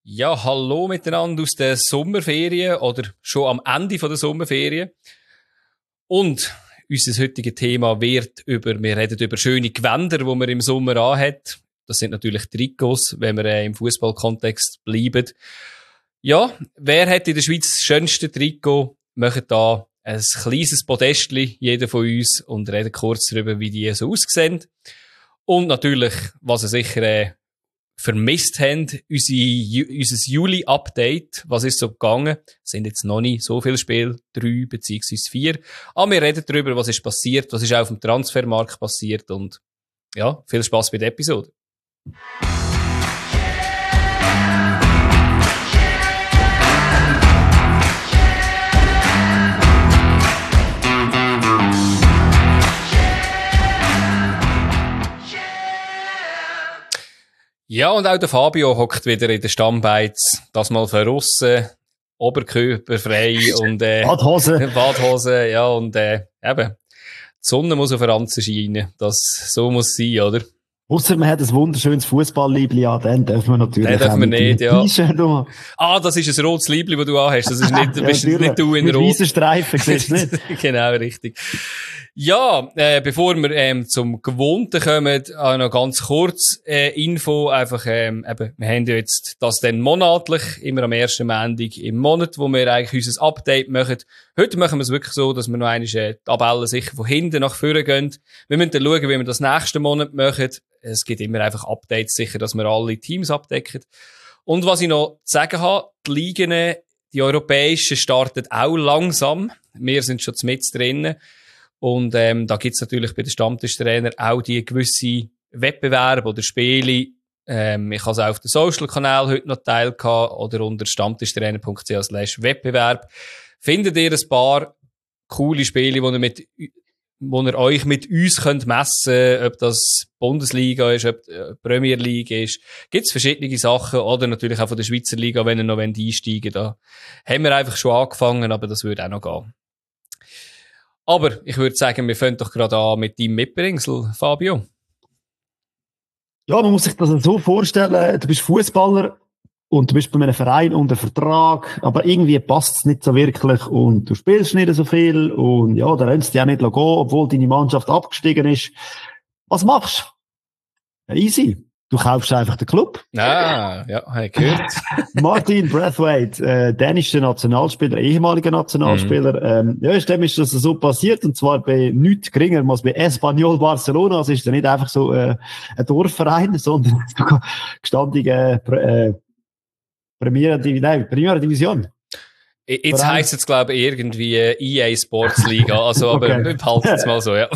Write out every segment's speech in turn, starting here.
Ja, hallo miteinander aus den Sommerferien oder schon am Ende der Sommerferien. Und unser heutiges Thema wir reden über schöne Gewänder, die man im Sommer anhat. Das sind natürlich Trikots, wenn wir im Fußballkontext bleiben. Ja, wer hat in der Schweiz das schönste Trikot? Machen da ein kleines Podestli, jeder von uns, und reden kurz darüber, wie die so aussehen. Und natürlich, was er sicher vermisst haben, unser Juli-Update. Was ist so gegangen? Es sind jetzt noch nicht so viele Spiele, 3 beziehungsweise 4. Aber wir reden darüber, was ist passiert, was ist auch auf dem Transfermarkt passiert, und ja, viel Spaß bei der Episode. Ja, und auch der Fabio hockt wieder in der Stammbeiz, das mal verrissen, oberkörperfrei und Badhose, ja, und eben, die Sonne muss auf Ranzen scheinen, so muss es sein, oder? Ausser man hat ein wunderschönes Fußballliebli an, dann dürfen wir natürlich den dürfen wir nicht, ja. T-Shirt um. Ah, das ist ein rotes Liebli, das du anhast, das ist nicht, bist nicht du in Rot. Rot. Mit Streifen, siehst du nicht? Genau, richtig. Ja, bevor wir zum Gewohnten kommen, noch ganz kurz Info. Einfach, wir haben ja jetzt das dann monatlich, immer am ersten Montag im Monat, wo wir eigentlich unser Update machen. Heute machen wir es wirklich so, dass wir noch eine Tabelle sicher von hinten nach vorne gehen. Wir müssen dann schauen, wie wir das nächsten Monat machen. Es gibt immer einfach Updates, sicher, dass wir alle Teams abdecken. Und was ich noch zu sagen habe, die Ligen, die europäischen, starten auch langsam. Wir sind schon mit drinnen. Und da gibt's natürlich bei den Stammtischtrainern auch die gewisse Wettbewerbe oder Spiele. Ich habe es auch auf den Social-Kanal heute noch teil gehabt oder unter stammtischtrainer.ch/Wettbewerb. Findet ihr ein paar coole Spiele, wo ihr euch mit uns könnt messen, ob das Bundesliga ist, ob Premier League ist. Gibt's verschiedene Sachen, oder natürlich auch von der Schweizer Liga, wenn ihr noch einsteigen wollt. Da haben wir einfach schon angefangen, aber das würde auch noch gehen. Aber ich würde sagen, wir fangen doch gerade an mit deinem Mitbringsel, Fabio. Ja, man muss sich das so vorstellen, du bist Fußballer und du bist bei einem Verein unter Vertrag, aber irgendwie passt es nicht so wirklich und du spielst nicht so viel und ja, da rennst du ja nicht gehen, obwohl deine Mannschaft abgestiegen ist. Was machst du? Ja, easy. Du kaufst einfach den Club. Ah, ja, habe ich gehört. Martin Braithwaite, dänischer Nationalspieler, ehemaliger Nationalspieler. Ja, dem ist das so passiert, und zwar bei nichts geringer als bei Espanyol Barcelona. Also ist er nicht einfach so ein Dorfverein, sondern gestandene Primera Division. Jetzt heisst es, glaube ich, irgendwie EA Sports Liga, also, aber okay. Wir behalten es mal so, ja.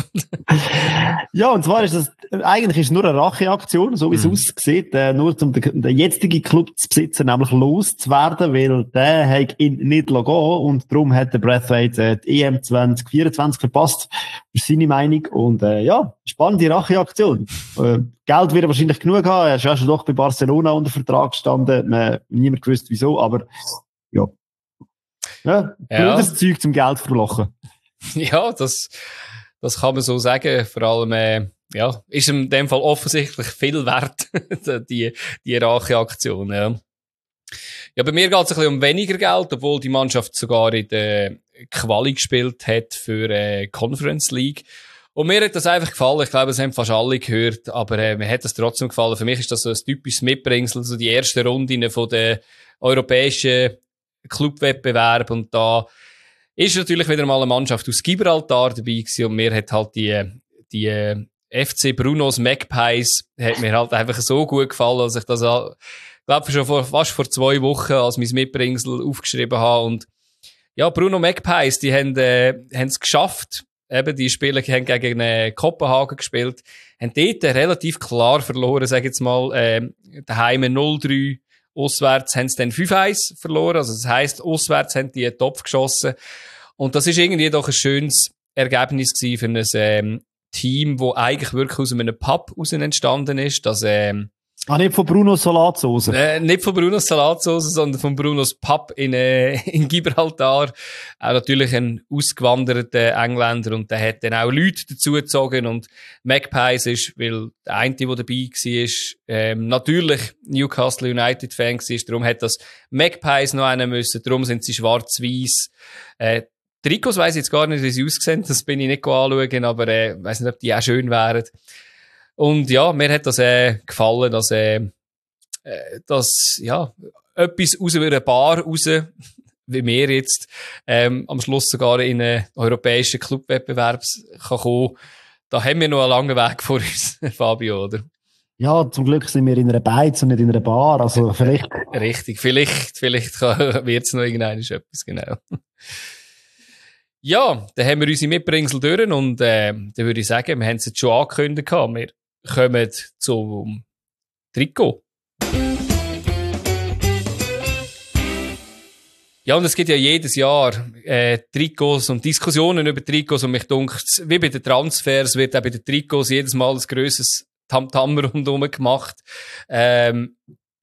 Ja, und zwar ist das, eigentlich ist es nur eine Racheaktion, so wie es aussieht, nur um den jetzigen Club zu besitzen, nämlich loszuwerden, weil der hat ihn nicht gehen, und darum hat der Braithwaite die EM 2024 verpasst, für seine Meinung, und ja, spannende Racheaktion. Geld wird er wahrscheinlich genug haben, er ist ja schon doch bei Barcelona unter Vertrag gestanden, niemand gewusst wieso, aber ja. Ja, blödes Zeug zum Geld verlochen. Ja, das kann man so sagen. Vor allem, ja, ist in dem Fall offensichtlich viel wert, die Racheaktion, ja. Ja, bei mir geht es ein bisschen um weniger Geld, obwohl die Mannschaft sogar in der Quali gespielt hat für Conference League. Und mir hat das einfach gefallen. Ich glaube, es haben fast alle gehört, aber mir hat das trotzdem gefallen. Für mich ist das so ein typisches Mitbringsel, so die ersten Runden von der europäischen Clubwettbewerb, und da ist natürlich wieder mal eine Mannschaft aus Gibraltar dabei gewesen, und mir hat halt die FC Brunos Magpies hat mir halt einfach so gut gefallen, dass ich das, glaube schon fast vor 2 Wochen als mein Mitbringsel aufgeschrieben habe. Und ja, Bruno Magpies, die haben es geschafft. Eben, die Spieler haben gegen Kopenhagen gespielt, haben dort relativ klar verloren, sage ich jetzt mal, daheim 0-3. Auswärts haben sie dann 5-1 verloren. Also das heisst, auswärts haben die einen Topf geschossen. Und das ist irgendwie doch ein schönes Ergebnis gewesen für ein Team, das eigentlich wirklich aus einem Pub raus entstanden ist. Das Ah, nicht von Brunos Salatsauce. Nicht von Brunos Salatsauce, sondern von Brunos Pub in Gibraltar. Auch natürlich ein ausgewanderter Engländer und der hat dann auch Leute dazugezogen und Magpies ist, weil der eine, der dabei war, natürlich Newcastle United Fan war, darum hat das Magpies noch einen müssen, darum sind sie schwarz-weiss. Trikots weiss ich jetzt gar nicht, wie sie aussehen, das bin ich nicht anschauen, aber weiss nicht, ob die auch schön wären. Und ja, mir hat das gefallen, dass ja, etwas aus einer Bar raus, wie wir jetzt, am Schluss sogar in einen europäischen Clubwettbewerb kann kommen. Da haben wir noch einen langen Weg vor uns, Fabio, oder? Ja, zum Glück sind wir in einer Beiz und nicht in einer Bar, also vielleicht. Richtig, vielleicht wird es noch irgendeines etwas, genau. Ja, dann haben wir unsere Mitbringsel durch und dann würde ich sagen, wir haben es jetzt schon angekündigt. Wir kommen zum Trikot. Ja, und es gibt ja jedes Jahr Trikots und Diskussionen über Trikots und mich dunkt, wie bei den Transfers wird auch bei den Trikots jedes Mal ein grosses Tamtam rundherum gemacht. An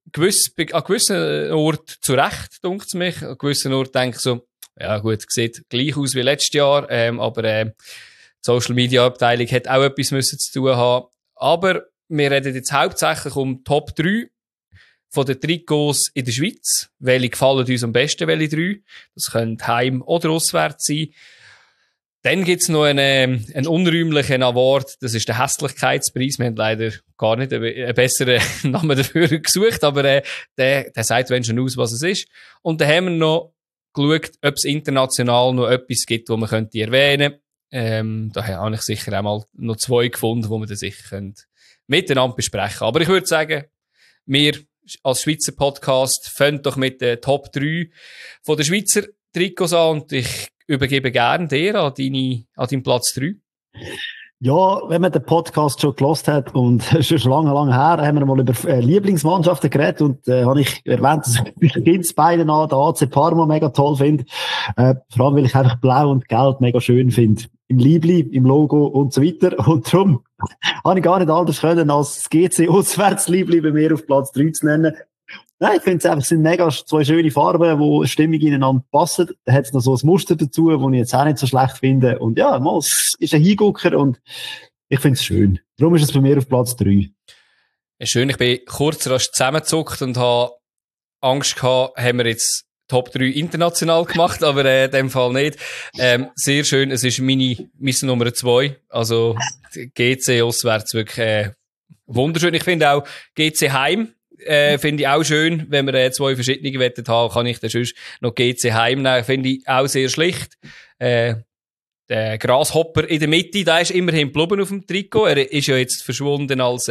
gewissen Ort zu Recht, dunkt es mich. An gewissen Ort denke ich so, ja gut, sieht gleich aus wie letztes Jahr, aber die Social Media Abteilung hat auch etwas müssen zu tun haben. Aber wir reden jetzt hauptsächlich um Top 3 von den Trikots in der Schweiz. Welche gefallen uns am besten, welche 3? Das können heim- oder auswärts sein. Dann gibt's noch einen unrühmlichen Award, das ist der Hässlichkeitspreis. Wir haben leider gar nicht einen besseren Namen dafür gesucht, aber der sagt wenn schon aus, was es ist. Und dann haben wir noch geschaut, ob es international noch etwas gibt, was man könnte erwähnen könnte. Da habe ich sicher auch mal noch 2 gefunden, die wir dann sicher miteinander besprechen können. Aber ich würde sagen, wir als Schweizer Podcast fangen doch mit den Top 3 von den Schweizer Trikots an und ich übergebe gerne dir an deinen Platz 3. Ja, wenn man den Podcast schon gelost hat und schon lange her, haben wir mal über Lieblingsmannschaften geredet und habe ich erwähnt, dass ich ganz beide an den AC Parma mega toll finde. Vor allem, weil ich einfach Blau und Gelb mega schön finde. Im Liebli, im Logo und so weiter. Und darum habe ich gar nicht anders können, als das GC Auswärtsliebli bei mir auf Platz 3 zu nennen. Nein, ich finde es einfach, sind mega 2 schöne Farben, die stimmig ineinander passen. Da hat es noch so ein Muster dazu, das ich jetzt auch nicht so schlecht finde. Und ja, es ist ein Hingucker und ich finde es schön. Darum ist es bei mir auf Platz 3. Schön, ich bin kurz rasch zusammengezuckt und habe Angst gehabt, haben wir jetzt Top 3 international gemacht, aber in dem Fall nicht. Sehr schön, es ist meine Nummer 2. Also GC auswärts wirklich wunderschön. Ich finde auch GC Heim finde ich auch schön, wenn wir 2 verschiedene gewettet haben, kann ich dann sonst noch GC Heim nehmen. Finde ich auch sehr schlicht. Der Grasshopper in der Mitte, der ist immerhin geblieben auf dem Trikot. Er ist ja jetzt verschwunden als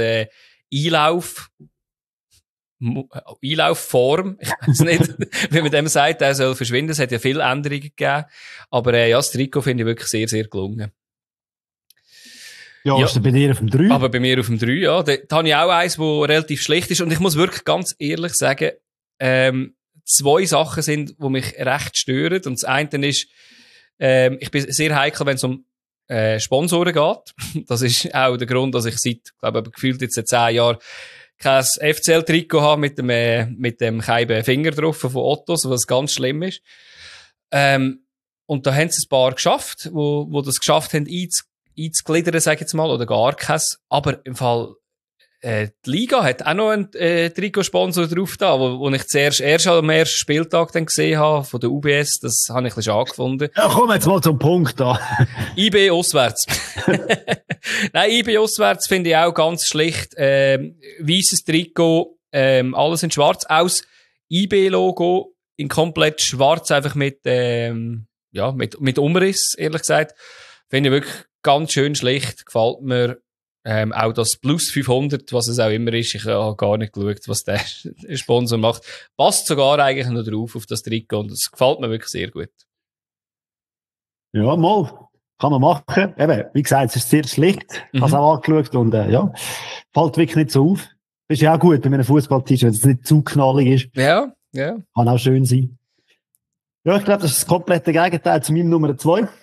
Einlaufform. Ich weiß nicht, wie man dem sagt, er soll verschwinden. Es hat ja viele Änderungen gegeben. Aber ja, das Trikot finde ich wirklich sehr, sehr gelungen. Ja, ist er bei dir auf dem 3? Aber bei mir auf dem 3, ja. Da habe ich auch eins, das relativ schlicht ist. Und ich muss wirklich ganz ehrlich sagen, 2 Sachen sind, die mich recht stören. Und das eine ist, ich bin sehr heikel, wenn es um Sponsoren geht. Das ist auch der Grund, dass ich gefühlt jetzt 10 Jahren kein FCL-Trikot habe mit dem gelben Finger drauf von Ottos, was ganz schlimm ist. Und da haben es ein paar geschafft, wo das geschafft haben, einzugliedern, sag ich jetzt mal, oder gar keins. Aber im Fall, die Liga hat auch noch einen Trikotsponsor drauf da, wo ich erst am ersten Spieltag dann gesehen habe, von der UBS. Das habe ich ein bisschen schade gefunden. Ja, komm jetzt mal zum Punkt da. IB auswärts. Nein, IB auswärts finde ich auch ganz schlicht. Weisses Trikot, alles in schwarz. Aus IB-Logo in komplett schwarz, einfach mit Umriss, ehrlich gesagt. Finde ich wirklich ganz schön schlicht. Gefällt mir. Auch das Plus 500, was es auch immer ist. Ich habe gar nicht geschaut, was der Sponsor macht. Passt sogar eigentlich noch drauf auf das Trikot und das gefällt mir wirklich sehr gut. Ja, mal. Kann man machen. Eben, wie gesagt, es ist sehr schlicht. Ich habe es auch angeschaut und ja, fällt wirklich nicht so auf. Ist ja auch gut bei einem Fußball-T-Shirt, wenn es nicht zu knallig ist. Ja, ja. Kann auch schön sein. Ja, ich glaube, das ist das komplette Gegenteil zu meinem Nummer 2.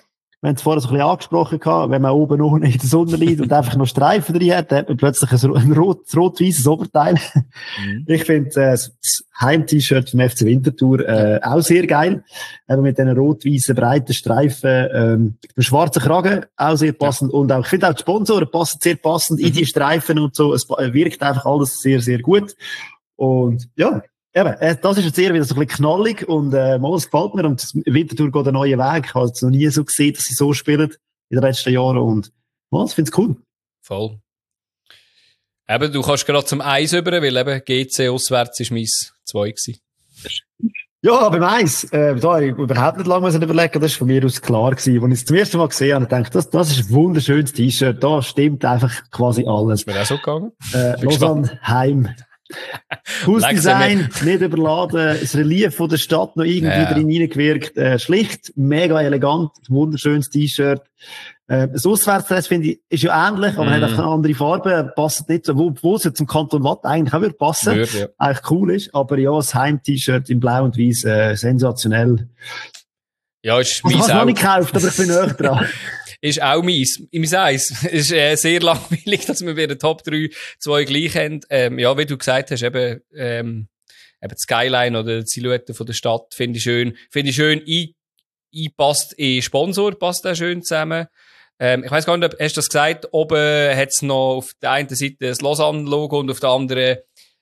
wir haben es vorher so ein bisschen angesprochen gehabt, wenn man oben ohne in der Sonne liegt und einfach noch Streifen drin hat, dann hat man plötzlich ein rot-weißes Oberteil. Ich finde das Heim-T-Shirt vom FC Winterthur auch sehr geil. Eben mit diesen rot-weißen breiten Streifen, dem schwarzen Kragen auch sehr passend und auch, ich finde auch die Sponsoren passen sehr passend in die Streifen und so. Es wirkt einfach alles sehr, sehr gut. Und ja, eben, das ist jetzt eher wieder so ein bisschen knallig und es gefällt mir und Winterthur geht einen neuen Weg. Ich habe es noch nie so gesehen, dass sie so spielen in den letzten Jahren und ich finde es cool. Voll. Eben, du kannst gerade zum Eis über, weil eben GC auswärts ist mein 2 gewesen. Ja, beim Eis, da habe ich überhaupt nicht lange überlegen, das war von mir aus klar gewesen. Als ich es zum ersten Mal gesehen habe, dachte ich, das ist ein wunderschönes T-Shirt, da stimmt einfach quasi alles. Ist mir auch so gegangen? Lausanne, Heim. Hausdesign, nicht überladen, das Relief von der Stadt noch irgendwie drin reingewirkt, schlicht, mega elegant, wunderschönes T-Shirt. Das Auswärtsdress, finde ich, ist ja ähnlich, aber hat einfach eine andere Farbe, passt nicht so, wo es ja zum Kanton Watt eigentlich auch würde passen, eigentlich cool ist, aber ja, das Heim-T-Shirt in Blau und Weiß, sensationell. Ja, ist ich habe es noch nicht gekauft, aber ich bin näher dran. Ist auch meins. Eis. Ist sehr langweilig, dass wir bei den Top 3 2 gleich haben. Ja, wie du gesagt hast, eben die Skyline oder die Silhouette von der Stadt finde ich schön. Finde ich schön einpasst in Sponsor, passt auch schön zusammen. Ich weiss gar nicht, hast du das gesagt? Oben hat's noch auf der einen Seite das Lausanne-Logo und auf der anderen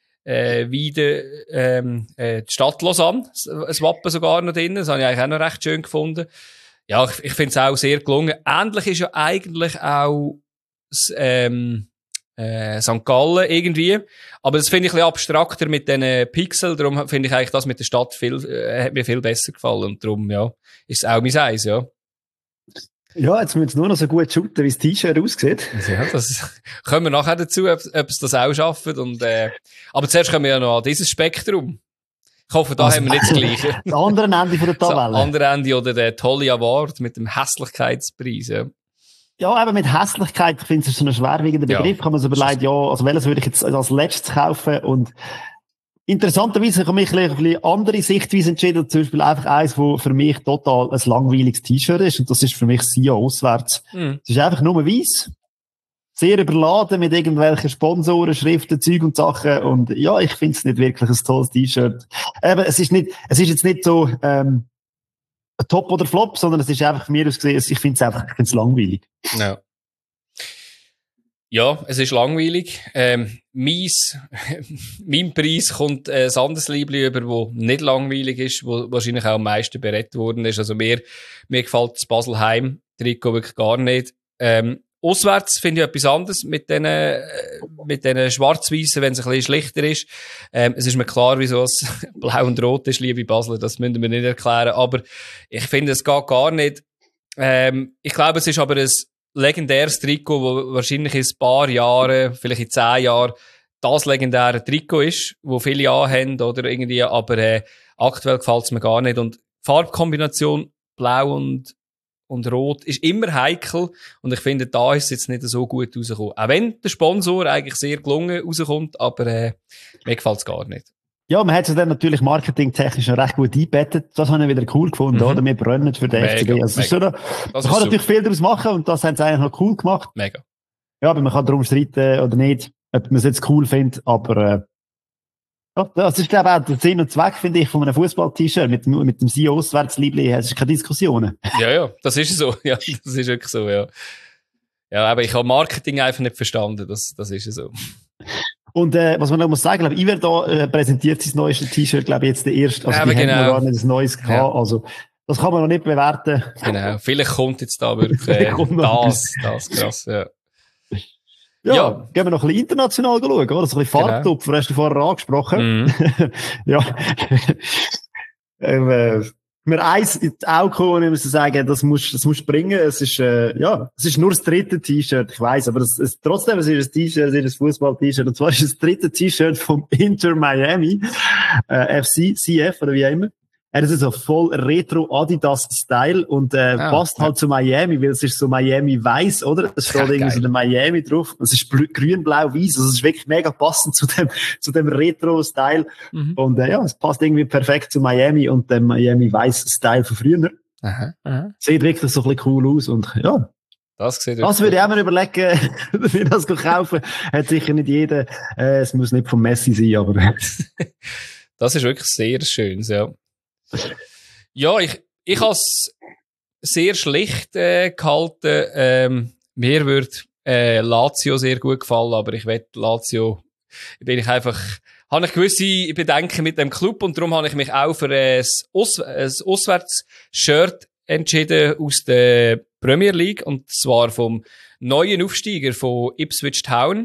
die Stadt Lausanne. Das Wappen sogar noch drin. Das habe ich eigentlich auch noch recht schön gefunden. Ja, ich finde es auch sehr gelungen. Ähnlich ist ja eigentlich auch St. Gallen irgendwie. Aber das finde ich ein bisschen abstrakter mit diesen Pixel. Darum finde ich eigentlich das mit der Stadt hat mir viel besser gefallen. Und darum, ja, ist es auch mein Eis, ja. Ja, jetzt müssen wir nur noch so gut shooten, wie das T-Shirt aussieht. Ja, das kommen wir nachher dazu, ob es das auch schaffen. Aber zuerst kommen wir ja noch an dieses Spektrum. Ich hoffe, da haben wir nicht das Gleiche. Das andere Ende von der Tabelle. Das andere Ende oder der tolle Award mit dem Hässlichkeitspreis. Ja. Ja, eben mit Hässlichkeit, ich finde, es ist so ein schwerwiegender Begriff. Kann man sich überlegen, ja, also welches würde ich jetzt als letztes kaufen? Und interessanterweise habe ich mich ein bisschen andere Sichtweise entschieden. Zum Beispiel einfach eins, wo für mich total ein langweiliges T-Shirt ist. Und das ist für mich Sia auswärts. Es ist einfach nur weiss. Sehr überladen mit irgendwelchen Sponsoren, Schriften, Zeug und Sachen. Und ja, ich finde es nicht wirklich ein tolles T-Shirt. Eben, es ist jetzt nicht so, ein Top oder Flop, sondern es ist einfach von mir aus gesehen, ich finde es langweilig. Ja. Ja, es ist langweilig. Mein Preis kommt ein anderes Liebling über, wo nicht langweilig ist, wo wahrscheinlich auch am meisten berät worden ist. Also mir gefällt das Basel-Heim-Trikot wirklich gar nicht. Auswärts finde ich etwas anderes mit diesen Schwarz-Weissen, wenn es ein bisschen schlichter ist. Es ist mir klar, wieso es blau und rot ist, liebe Basler, das müssen wir nicht erklären. Aber ich finde, es geht gar nicht. Ich glaube, es ist aber ein legendäres Trikot, wo wahrscheinlich in ein paar Jahren, vielleicht in 10 Jahren, das legendäre Trikot ist, wo viele anhaben oder irgendwie, aber aktuell gefällt es mir gar nicht. Und die Farbkombination blau und rot ist immer heikel und ich finde, da ist es jetzt nicht so gut rausgekommen. Auch wenn der Sponsor eigentlich sehr gelungen rauskommt, aber mir gefällt es gar nicht. Ja, man hat es dann natürlich marketingtechnisch noch recht gut eingebettet. Das habe ich wieder cool gefunden, oder? Wir brennen für den FCB. Also man kann natürlich viel daraus machen und das haben sie eigentlich noch cool gemacht. Mega. Ja, aber man kann darum streiten oder nicht, ob man es jetzt cool findet, aber ja, das ist, glaube ich, auch der Sinn und Zweck, finde ich, von einem Fußball-T-Shirt mit dem CEO-Auswärtsliebling. Es ist keine Diskussionen. Ja, das ist so. Ja, das ist wirklich so, ja. Ja, aber ich habe Marketing einfach nicht verstanden. Das ist so. Und was man noch muss sagen, glaube ich, Iver präsentiert sein neues T-Shirt, glaube ich, jetzt der erste. Also die haben noch gar nicht ein neues gehabt. Ja. Also das kann man noch nicht bewerten. Genau. Vielleicht kommt jetzt da wirklich das krass, ja. Ja, gehen wir noch ein bisschen international schauen, oder? So ein bisschen Farbtupfer, hast du vorher angesprochen. Ja. Mir eins ins Auge kommen, muss ich sagen, das muss bringen. Es ist nur das dritte T-Shirt, ich weiss, aber trotzdem, es ist ein T-Shirt, es ist ein Fußball-T-Shirt, und zwar ist es das dritte T-Shirt vom Inter Miami, FC, CF, oder wie auch immer. Das ist so voll Retro-Adidas-Style und passt halt zu Miami, weil es ist so Miami-Weiß, oder? Es steht irgendwie so der Miami drauf. Es ist grün-blau-weiß, also es ist wirklich mega passend zu dem Retro-Style. Und es passt irgendwie perfekt zu Miami und dem Miami-Weiß-Style von früher. Aha, aha. Sieht wirklich so ein bisschen cool aus und ja. Das würde ich auch mal überlegen, wie das kaufen. Hat sicher nicht jeder. Es muss nicht vom Messi sein, aber. Das ist wirklich sehr schön, ja. Ja, ich habe es sehr schlicht gehalten. Mir würde Lazio sehr gut gefallen, aber ich wette Lazio, habe ich gewisse Bedenken mit dem Club und darum habe ich mich auch für ein Auswärts-Shirt entschieden aus der Premier League und zwar vom neuen Aufsteiger von Ipswich Town.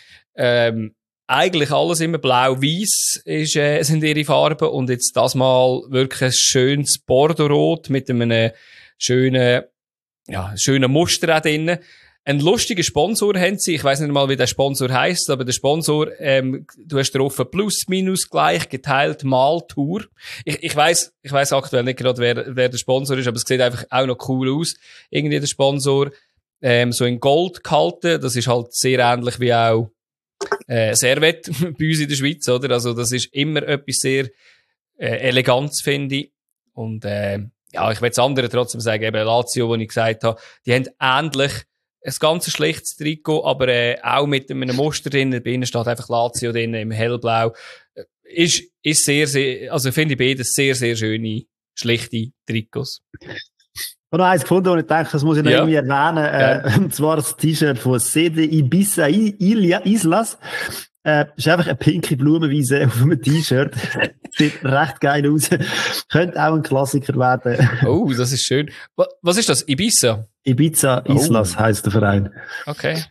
Eigentlich alles immer blau-weiß sind ihre Farben und jetzt das mal wirklich ein schönes Bordeaux-Rot mit einem schönen Muster auch drinnen. Ein lustiger Sponsor haben sie. Ich weiss nicht mal, wie der Sponsor heisst, aber der Sponsor, du hast drauf plus, minus, gleich, geteilt, mal, Tour. Ich weiss aktuell nicht gerade, wer der Sponsor ist, aber es sieht einfach auch noch cool aus. Irgendwie der Sponsor, so in Gold gehalten. Das ist halt sehr ähnlich wie auch, Servet bei uns in der Schweiz, oder? Also, das ist immer etwas sehr, Elegantes, finde ich. Und, ja, ich will das andere trotzdem sagen, eben Lazio, wo ich gesagt habe, die haben ähnlich ein ganz schlechtes Trikot, aber auch mit einem Muster drin. Bei ihnen steht einfach Lazio drin im hellblau. Ist sehr, sehr, also finde ich beides sehr, sehr schöne, schlichte Trikots. Ich habe noch eins gefunden, und ich denke, das muss ich noch irgendwie erwähnen. Und zwar das T-Shirt von CD Ibiza Islas. Ist einfach eine pinke Blumenwiese auf einem T-Shirt. Sieht recht geil aus. Könnte auch ein Klassiker werden. Oh, das ist schön. Was ist das? Ibiza? Ibiza Islas heisst der Verein. Okay.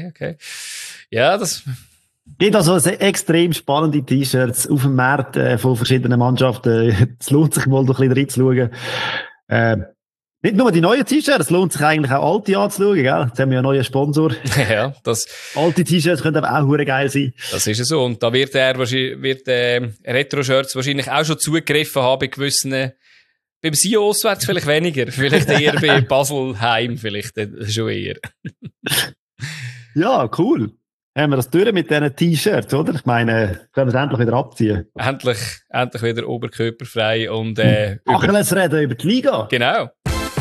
Ja, das... Gibt also extrem spannende T-Shirts auf dem Markt von verschiedenen Mannschaften. Es lohnt sich mal doch ein bisschen reinzuschauen. Nicht nur die neuen T-Shirts, es lohnt sich eigentlich auch alte anzuschauen, gell? Jetzt haben wir ja einen neuen Sponsor. Ja, alte T-Shirts können aber auch hure geil sein. Das ist so. Und da wird Retro-Shirts wahrscheinlich auch schon zugegriffen haben bei gewissen, beim Sion auswärts vielleicht weniger. Vielleicht eher bei Basel heim, vielleicht schon eher. Ja, cool. Haben wir das durch mit diesen T-Shirts, oder? Ich meine, können wir es endlich wieder abziehen. Endlich wieder oberkörperfrei und, Achilles reden über die Liga. Genau.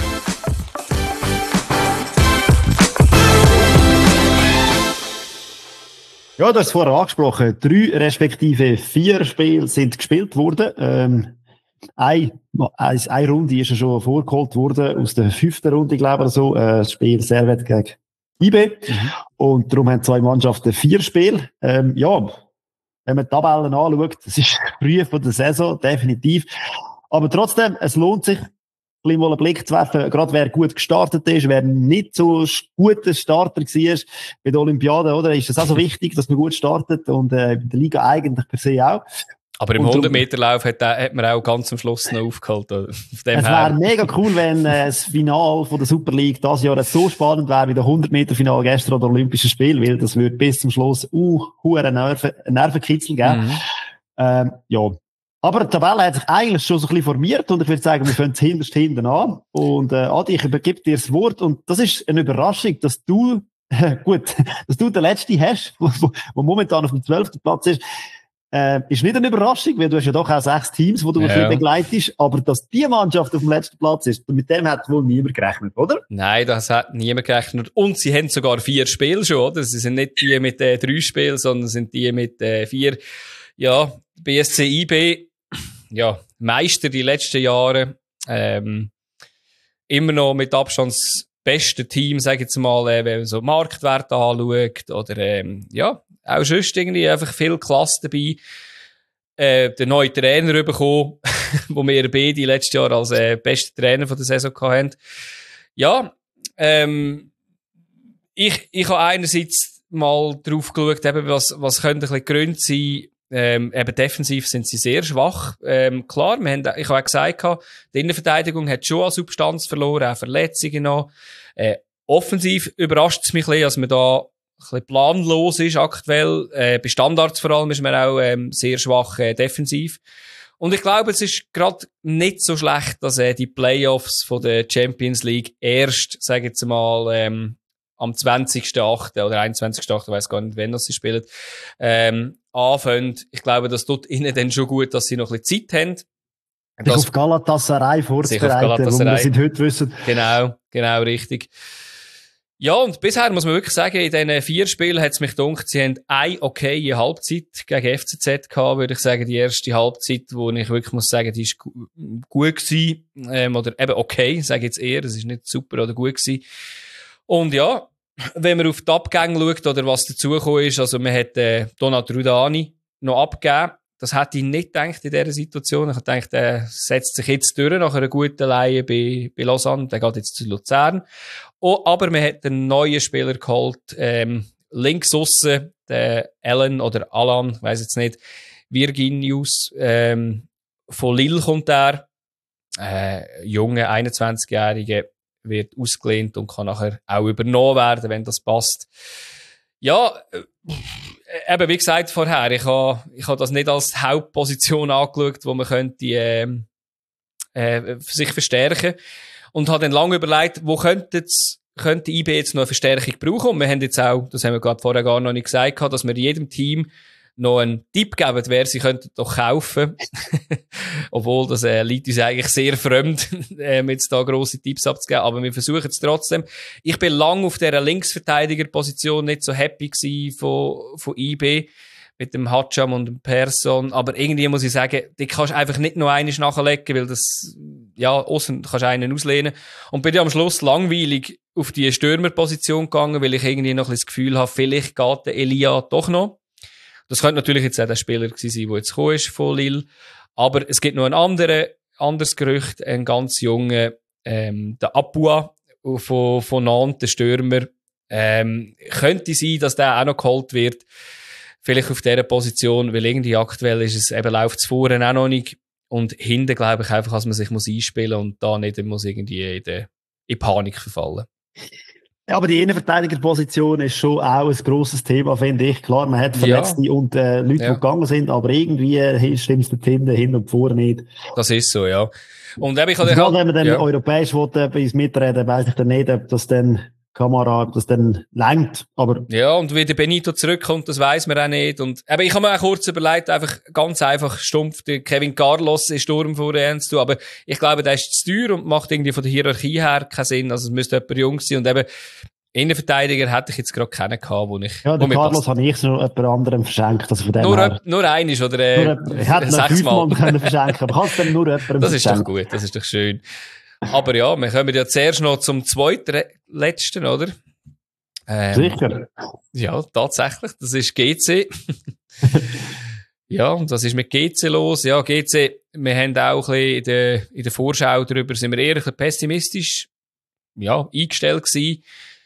Ja, du hast es vorher angesprochen. 3 respektive 4 Spiele sind gespielt worden. Eine Runde ist ja schon vorgeholt worden, aus der 5. Runde, glaube ich, oder so. Das Spiel Servet gegen IB. Und darum haben 2 Mannschaften 4 Spiele. Ja, wenn man die Tabellen anschaut, das ist früh von der Saison, definitiv. Aber trotzdem, es lohnt sich, mal einen Blick zu werfen, gerade wer gut gestartet ist, wer nicht so guter Starter war bei der Olympiade, oder? Ist es auch so wichtig, dass man gut startet und in der Liga eigentlich per se auch. Aber im 100-Meter-Lauf hat man auch ganz am Schluss noch aufgeholt. Es wäre mega cool, wenn das Finale von der Super League dieses Jahr so spannend wäre wie der 100-Meter-Final gestern oder Olympische Spiel, weil das würde bis zum Schluss einen Nervenkitzel geben. Ja. Aber die Tabelle hat sich eigentlich schon so ein bisschen formiert und ich würde sagen, wir fangen hinterst hinten an. Und Adi, ich übergebe dir das Wort und das ist eine Überraschung, dass du den Letzten hast, wo momentan auf dem 12. Platz ist. Ist nicht eine Überraschung, weil du hast ja doch auch 6 Teams, die du ein bisschen begleitest, aber dass die Mannschaft auf dem letzten Platz ist, mit dem hat wohl niemand gerechnet, oder? Nein, das hat niemand gerechnet. Und sie haben sogar 4 Spiele schon, oder? Sie sind nicht die mit 3 Spielen, sondern sind die mit 4. Ja, BSC IB, ja, Meister die letzten Jahre, immer noch mit Abstand das beste Team, sag ich jetzt mal, wenn man so Marktwerte anschaut, oder, ja, auch sonst irgendwie einfach viel Klasse dabei. Der neue Trainer bekommen, wo wir beide letztes Jahr als bester Trainer von der Saison hatten. Ja, ich habe einerseits mal drauf geschaut, eben, was könnte ein bisschen Gründe sein. Eben defensiv sind sie sehr schwach. Klar, ich habe auch gesagt, die Innenverteidigung hat schon an Substanz verloren, auch Verletzungen noch. Offensiv überrascht es mich ein bisschen, dass man da ein bisschen planlos ist aktuell. Bei Standards vor allem ist man auch sehr schwach defensiv. Und ich glaube, es ist gerade nicht so schlecht, dass die Playoffs von der Champions League erst, sage ich jetzt mal, am 20.8. oder 21.8., ich weiss gar nicht, wann das sie spielen, anfangen. Ich glaube, das tut ihnen dann schon gut, dass sie noch ein bisschen Zeit haben. Sich auf Galatasaray vorzubereiten, wo wir seit heute wissen. Genau, richtig. Ja, und bisher muss man wirklich sagen, in diesen 4 Spielen hat es mich gedacht, sie haben eine okaye Halbzeit gegen FCZ gehabt, würde ich sagen, die erste Halbzeit, wo ich wirklich muss sagen, die ist gut gewesen, oder eben okay, sage ich jetzt eher, es ist nicht super oder gut gewesen. Und ja, wenn man auf die Abgänge schaut, oder was dazugekommen ist, also man hat Donat Rudani noch abgegeben. Das hätte ich nicht gedacht in dieser Situation. Ich habe gedacht, er setzt sich jetzt durch nach einer guten Leihe bei Lausanne. Der geht jetzt zu Luzern. Oh, aber man hat einen neuen Spieler geholt, links aussen, der Alan oder Alan, ich weiss jetzt nicht, Virginius, von Lille kommt er. Junge, 21-Jährige, wird ausgelehnt und kann nachher auch übernommen werden, wenn das passt. Ja, eben wie gesagt vorher, ich habe das nicht als Hauptposition angeschaut, wo man könnte sich verstärken, und habe dann lange überlegt, wo könnte IB jetzt noch eine Verstärkung brauchen. Und wir haben jetzt auch, das haben wir gerade vorher gar noch nicht gesagt, dass wir jedem Team noch einen Tipp geben, wer sie könnten doch kaufen. Obwohl, das liegt uns eigentlich sehr fremd, jetzt da grosse Tipps abzugeben. Aber wir versuchen es trotzdem. Ich bin lang auf dieser Linksverteidigerposition nicht so happy gewesen von IB. Mit dem Hatscham und dem Persson. Aber irgendwie muss ich sagen, die kannst du einfach nicht noch einmal nachlegen, weil das, ja, aussen kannst du einen auslehnen. Und bin ja am Schluss langweilig auf die Stürmerposition gegangen, weil ich irgendwie noch ein bisschen das Gefühl habe, vielleicht geht der Elia doch noch. Das könnte natürlich jetzt auch der Spieler gewesen sein, der jetzt gekommen ist von Lille. Aber es gibt noch ein anderes Gerücht, ein ganz junger, der Apua von Nantes, der Stürmer. Könnte sein, dass der auch noch geholt wird. Vielleicht auf dieser Position, weil irgendwie aktuell ist es eben, läuft es vorne auch noch nicht. Und hinten glaube ich einfach, dass man sich einspielen muss und da nicht muss irgendwie in Panik verfallen. Ja, aber die Innenverteidigerposition ist schon auch ein grosses Thema, finde ich. Klar, man hat Verletzte und Leute, die gegangen sind, aber irgendwie stimmt es hinten und vorne nicht. Das ist so, ja. Und eben, wenn man dann europäisch bei uns mitreden, weiss ich dann nicht, ob das dann Kamera, ob das dann lenkt, aber... Ja, und wie der Benito zurückkommt, das weiss man auch nicht. Und eben, ich habe mir auch kurz überlegt, einfach ganz einfach stumpf, der Kevin Carlos ist Sturm vor Ernst, aber ich glaube, der ist zu teuer und macht irgendwie von der Hierarchie her keinen Sinn. Also es müsste jemand jung sein und eben Innenverteidiger hätte ich jetzt gerade keinen gehabt, wo ich... Ja, den Carlos habe ich noch jemand anderem verschenkt, also von dem nur einiges, oder? Ich hätte noch 5-mal können verschenken, aber kannst du dann nur jemandem Das ist doch gut, das ist doch schön. Aber ja, wir kommen ja zuerst noch zum zweitletzten, oder? Sicher. Ja, tatsächlich. Das ist GC. Ja, und was ist mit GC los? Ja, GC, wir haben auch ein bisschen in der Vorschau darüber, sind wir eher ein bisschen pessimistisch, ja, eingestellt gewesen.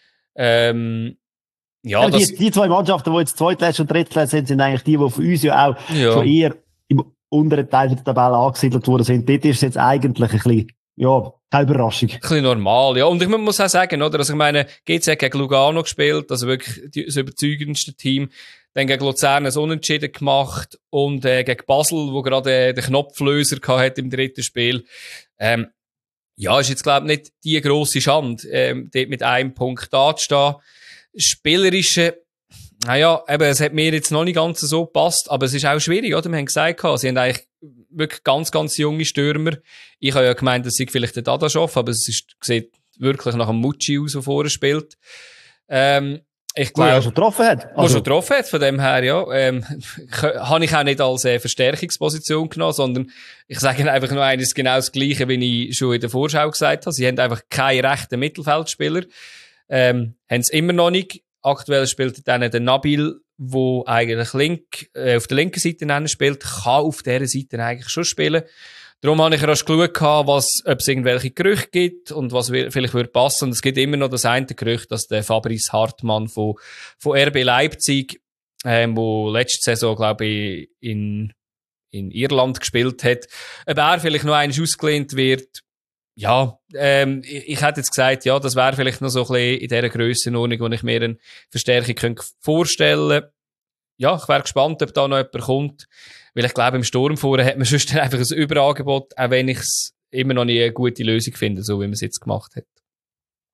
Ja, die zwei Mannschaften, die jetzt zweitletzte und drittletzte sind eigentlich die für uns ja auch schon eher im unteren Teil der Tabelle angesiedelt worden sind. Dort ist es jetzt eigentlich ein bisschen, ja, keine Überraschung. Ein bisschen normal, ja. Und ich muss auch sagen, oder? Also ich meine, GC hat gegen Lugano gespielt, also wirklich das überzeugendste Team. Dann gegen Luzern ein Unentschieden gemacht und gegen Basel, wo gerade den Knopflöser hat im dritten Spiel. Ja, ist jetzt, glaube ich, nicht die grosse Schande, dort mit einem Punkt dazustehen. Spielerische, naja, eben, es hat mir jetzt noch nicht ganz so gepasst, aber es ist auch schwierig, oder? Wir haben gesagt, sie haben eigentlich wirklich ganz, ganz junge Stürmer. Ich habe ja gemeint, das sei vielleicht der Dadaschow, aber es sieht wirklich nach einem Mucci aus, der vorher spielt. Ich glaube, schon getroffen hat. Also, schon getroffen hat, von dem her, ja. Habe ich auch nicht als Verstärkungsposition genommen, sondern ich sage einfach nur eines genau das Gleiche, wie ich schon in der Vorschau gesagt habe. Sie haben einfach keinen rechten Mittelfeldspieler. Haben es immer noch nicht. Aktuell spielt dann der Nabil, wo eigentlich auf der linken Seite spielt, kann auf dieser Seite eigentlich schon spielen. Darum habe ich erst geschaut, ob es irgendwelche Gerüchte gibt und was vielleicht würde passen. Und es gibt immer noch das eine Gerücht, dass der Fabrice Hartmann von RB Leipzig, wo letzte Saison, glaube ich, in Irland gespielt hat, ob er vielleicht noch einmal ausgelehnt wird. Ja, ich hätte jetzt gesagt, ja, das wäre vielleicht noch so ein bisschen in dieser Grössenordnung, wo ich mir eine Verstärkung vorstellen könnte. Ja, ich wäre gespannt, ob da noch jemand kommt. Weil ich glaube, im Sturm vorher hat man sonst einfach ein Überangebot, auch wenn ich es immer noch nie eine gute Lösung finde, so wie man es jetzt gemacht hat.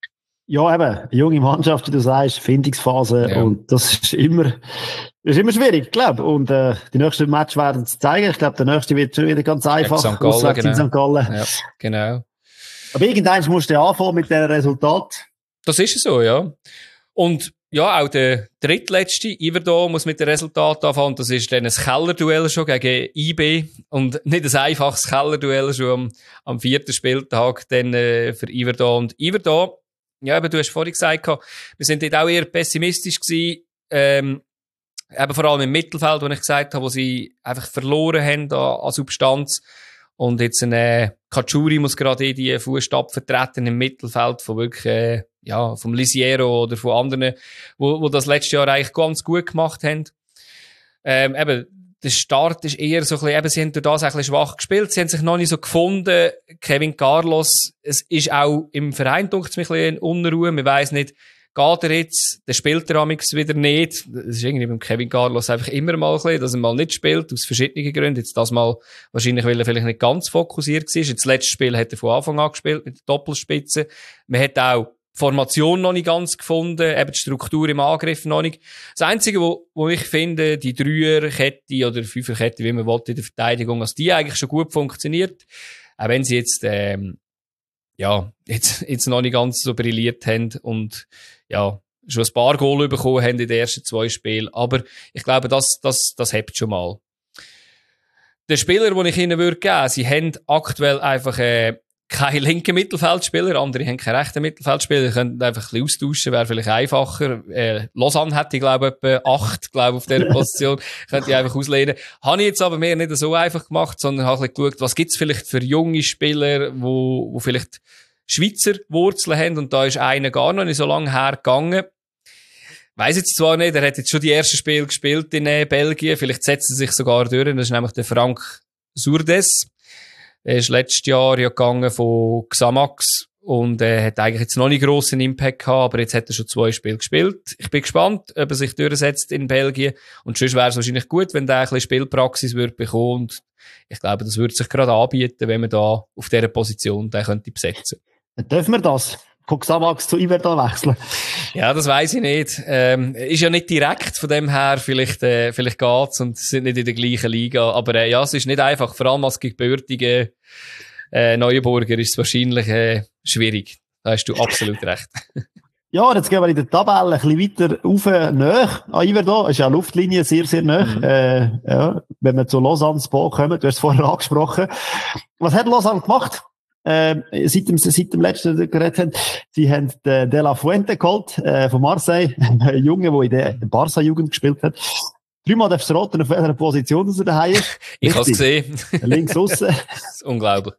Ja, eben, junge Mannschaft, wie du sagst, Findungsphase, und das ist immer schwierig, glaube ich. Und die nächsten Match werden es zeigen. Ich glaube, der nächste wird schon wieder ganz einfach. St. Gallen, genau. In St. Gallen. Ja, genau. Aber irgendwann musst du ja anfangen mit diesem Resultat. Das ist so, ja. Und ja, auch der drittletzte, Iverdon, muss mit dem Resultat anfangen. Das ist dann ein Kellerduell schon gegen IB. Und nicht ein einfaches Kellerduell schon am 4. Spieltag dann für Iverdon. Und Iverdon, ja, eben, du hast vorhin gesagt, wir sind dort auch eher pessimistisch gewesen. Eben vor allem im Mittelfeld, wo ich gesagt habe, wo sie einfach verloren haben an Substanz. Und jetzt Cacciuri muss gerade in die Fußstapfen vertreten im Mittelfeld von wirklich, vom Lisiero oder von anderen, wo das letztes Jahr eigentlich ganz gut gemacht haben. Eben, der Start ist eher so ein bisschen, eben, sie haben durch das ein bisschen schwach gespielt, sie haben sich noch nicht so gefunden. Kevin Carlos, es ist auch im Verein, denkt es mich, ein bisschen in Unruhe. Man weiss nicht, geht er jetzt, der spielt er amix wieder nicht. Das ist irgendwie beim Kevin Carlos einfach immer mal ein bisschen, dass er mal nicht spielt, aus verschiedenen Gründen. Jetzt das mal, wahrscheinlich, weil er vielleicht nicht ganz fokussiert war. Jetzt das letzte Spiel hat er von Anfang an gespielt, mit der Doppelspitze. Man hat auch die Formation noch nicht ganz gefunden, eben die Struktur im Angriff noch nicht. Das Einzige, wo ich finde, die Dreierkette oder Fünferkette, wie man will, in der Verteidigung, dass die eigentlich schon gut funktioniert. Auch wenn sie jetzt, jetzt noch nicht ganz so brilliert haben und ja, schon ein paar Goal bekommen haben in den ersten 2 Spielen. Aber ich glaube, das hebt schon mal. Der Spieler, den ich ihnen würde geben, sie haben aktuell einfach keinen linken Mittelfeldspieler, andere haben keinen rechten Mittelfeldspieler, die können einfach ein bisschen austauschen, wäre vielleicht einfacher. Lausanne hätte, ich glaube, etwa 8, auf dieser Position, könnte ich einfach auslehnen. Habe ich jetzt aber mehr nicht so einfach gemacht, sondern habe ein bisschen geschaut, was gibt's vielleicht für junge Spieler, wo vielleicht Schweizer Wurzeln haben, und da ist einer gar noch nicht so lange hergegangen. Weiss jetzt zwar nicht, er hat jetzt schon die ersten Spiele gespielt in Belgien, vielleicht setzt er sich sogar durch, das ist nämlich der Frank Surdes. Er ist letztes Jahr ja gegangen von Xamax und hat eigentlich jetzt noch nicht grossen Impact gehabt, aber jetzt hat er schon 2 Spiele gespielt. Ich bin gespannt, ob er sich durchsetzt in Belgien, und sonst wäre es wahrscheinlich gut, wenn der ein bisschen Spielpraxis würde bekommen, und ich glaube, das würde sich gerade anbieten, wenn man da auf dieser Position den könnte besetzen. Dürfen wir das? Von Xamax zu Iverdon wechseln? Ja, das weiss ich nicht. Ist ja nicht direkt, von dem her, vielleicht geht's und sind nicht in der gleichen Liga. Aber ja, es ist nicht einfach. Vor allem als gebürtige Neuenburger ist es wahrscheinlich schwierig. Da hast du absolut recht. Ja, jetzt gehen wir in der Tabelle ein bisschen weiter rauf, näher an Iverdon. Ist ja Luftlinie sehr, sehr näher. Ja, wenn wir zu Lausanne kommen, du hast es vorher angesprochen. Was hat Lausanne gemacht? Seit dem letzten geredet haben, sie haben den De La Fuente geholt, von Marseille, ein Junge, der in der Barca-Jugend gespielt hat. 3-mal darfst du raten, auf welcher Position er daheim ist. Ich habe es gesehen. Links aussen. Das ist unglaublich.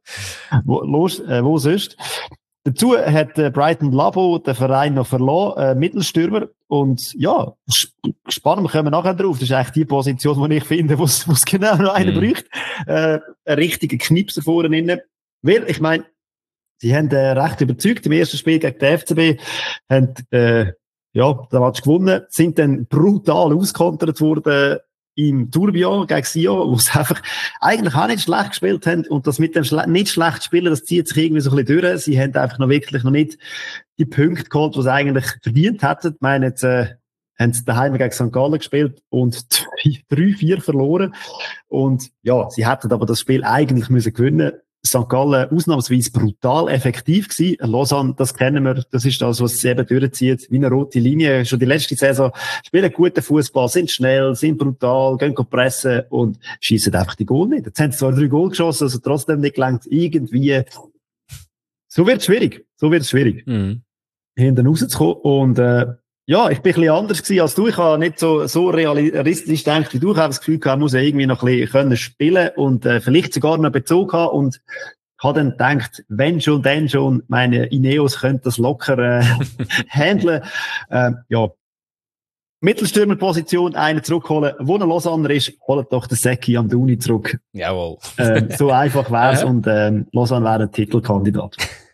Wo sonst? Dazu hat Brighton Labo den Verein noch verloren, Mittelstürmer. Und ja, spannend, wir kommen nachher drauf. Das ist eigentlich die Position, die ich finde, wo es genau noch einen braucht. Einen richtigen Knipser vorne innen. Weil, ich meine, sie haben recht überzeugt im ersten Spiel gegen den FCB, haben da Match gewonnen, sind dann brutal auskontert worden im Tourbillon gegen Sion, wo sie einfach eigentlich auch nicht schlecht gespielt haben, und das mit dem nicht schlecht spielen, das zieht sich irgendwie so ein bisschen durch. Sie haben einfach noch nicht die Punkte geholt, die sie eigentlich verdient hätten. Ich meine, jetzt haben sie daheim gegen St. Gallen gespielt und 3-4 verloren, und ja, sie hätten aber das Spiel eigentlich müssen gewinnen. St. Gallen ausnahmsweise brutal effektiv gewesen. Lausanne, das kennen wir, das ist das, was sie eben durchzieht, wie eine rote Linie. Schon die letzte Saison spielen guten Fußball, sind schnell, sind brutal, gehen pressen und schießen einfach die Goal nicht. Jetzt haben sie zwar 3 Goal geschossen, also trotzdem nicht gelangt. Irgendwie, so wird es schwierig. Hinten rauszukommen. Und ja, ich bin ein bisschen anders gewesen als du. Ich habe nicht so realistisch gedacht wie du. Ich habe das Gefühl gehabt, muss ja irgendwie noch ein bisschen spielen und vielleicht sogar noch Bezug haben. Und ich habe dann gedacht, wenn schon, dann schon, meine Ineos könnte das locker handeln. Ja, Mittelstürmerposition, einen zurückholen. Wo ein Lausanne ist, holt doch den Seki Amdouni zurück. Jawohl. So einfach wär's und Lausanne wäre ein Titelkandidat.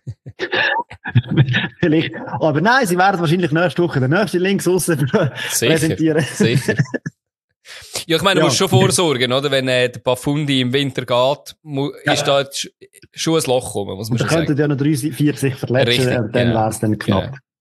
Vielleicht. Aber nein, sie werden wahrscheinlich nächste Woche den nächsten links aussen präsentieren. Sicher. Ja, ich meine, du musst schon vorsorgen, oder? Wenn der Pafundi im Winter geht, ist da schon ein Loch gekommen, muss man schon sagen. Da könnten ja noch 3-4 sich verletzen, Richtig, und dann wäre es dann knapp.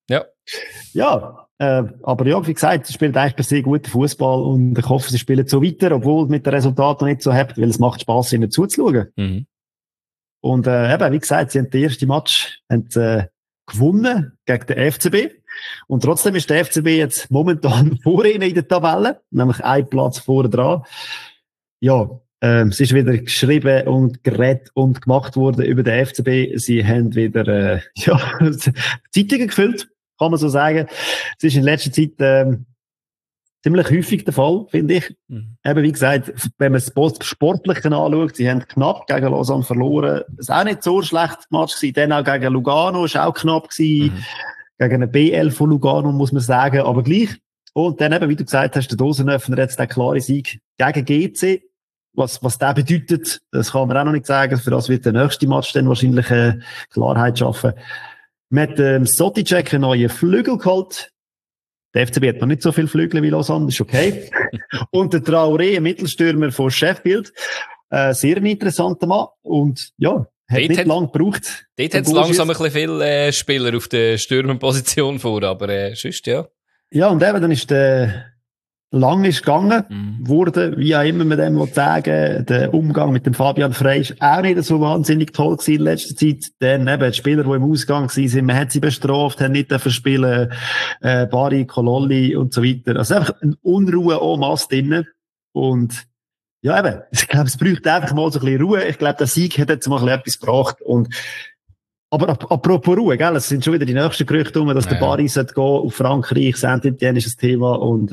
Ja, aber ja, wie gesagt, sie spielen eigentlich per se guten Fußball und ich hoffe, sie spielen so weiter, obwohl mit den Resultaten noch nicht so habt, weil es macht Spass, ihnen zuzuschauen. Mhm. Und eben, wie gesagt, sie haben den ersten Match gewonnen gegen den FCB. Und trotzdem ist der FCB jetzt momentan vor ihnen in der Tabelle, nämlich ein Platz vorne dran. Ja, es ist wieder geschrieben und geredet und gemacht worden über den FCB. Sie haben wieder Zeitungen gefüllt, kann man so sagen. Es ist in letzter Zeit ziemlich häufig der Fall, finde ich. Mhm. Eben, wie gesagt, wenn man das Sportliche anschaut, sie haben knapp gegen Lausanne verloren. Es war auch nicht so ein schlechter Match gewesen. Dann auch gegen Lugano, ist auch knapp gewesen. Mhm. Gegen eine BL von Lugano, muss man sagen, aber gleich. Und dann eben, wie du gesagt hast, der Dosenöffner jetzt der klare Sieg gegen GC. Was der bedeutet, das kann man auch noch nicht sagen. Für das wird der nächste Match dann wahrscheinlich Klarheit schaffen. Mit Soticek einen neuen Flügel geholt. Der FCB hat noch nicht so viel Flügel wie Lausanne, ist okay. Und der Traoré, ein Mittelstürmer von Sheffield, sehr ein interessanter Mann. Und ja, hat nicht lange gebraucht. Dort hat es langsam ein bisschen viele Spieler auf der Stürmerposition vor, aber sonst, ja. Ja, und eben, dann ist der lang ist gegangen, wurde, wie auch immer man dem sagen, der Umgang mit dem Fabian Frey ist auch nicht so wahnsinnig toll gewesen in letzter Zeit. Dann eben die Spieler, die im Ausgang waren, man hat sie bestraft, haben nicht dafür spielen, Bari, Kololli und so weiter. Also einfach eine Unruhe en masse drinnen. Und ja eben, ich glaube, es bräuchte einfach mal so ein bisschen Ruhe. Ich glaube, der Sieg hat jetzt mal etwas gebracht. Und aber apropos Ruhe, gell? Es sind schon wieder die nächsten Gerüchte um, dass der Bari sollte gehen auf Frankreich. Saint-Étienne ist das Thema. Und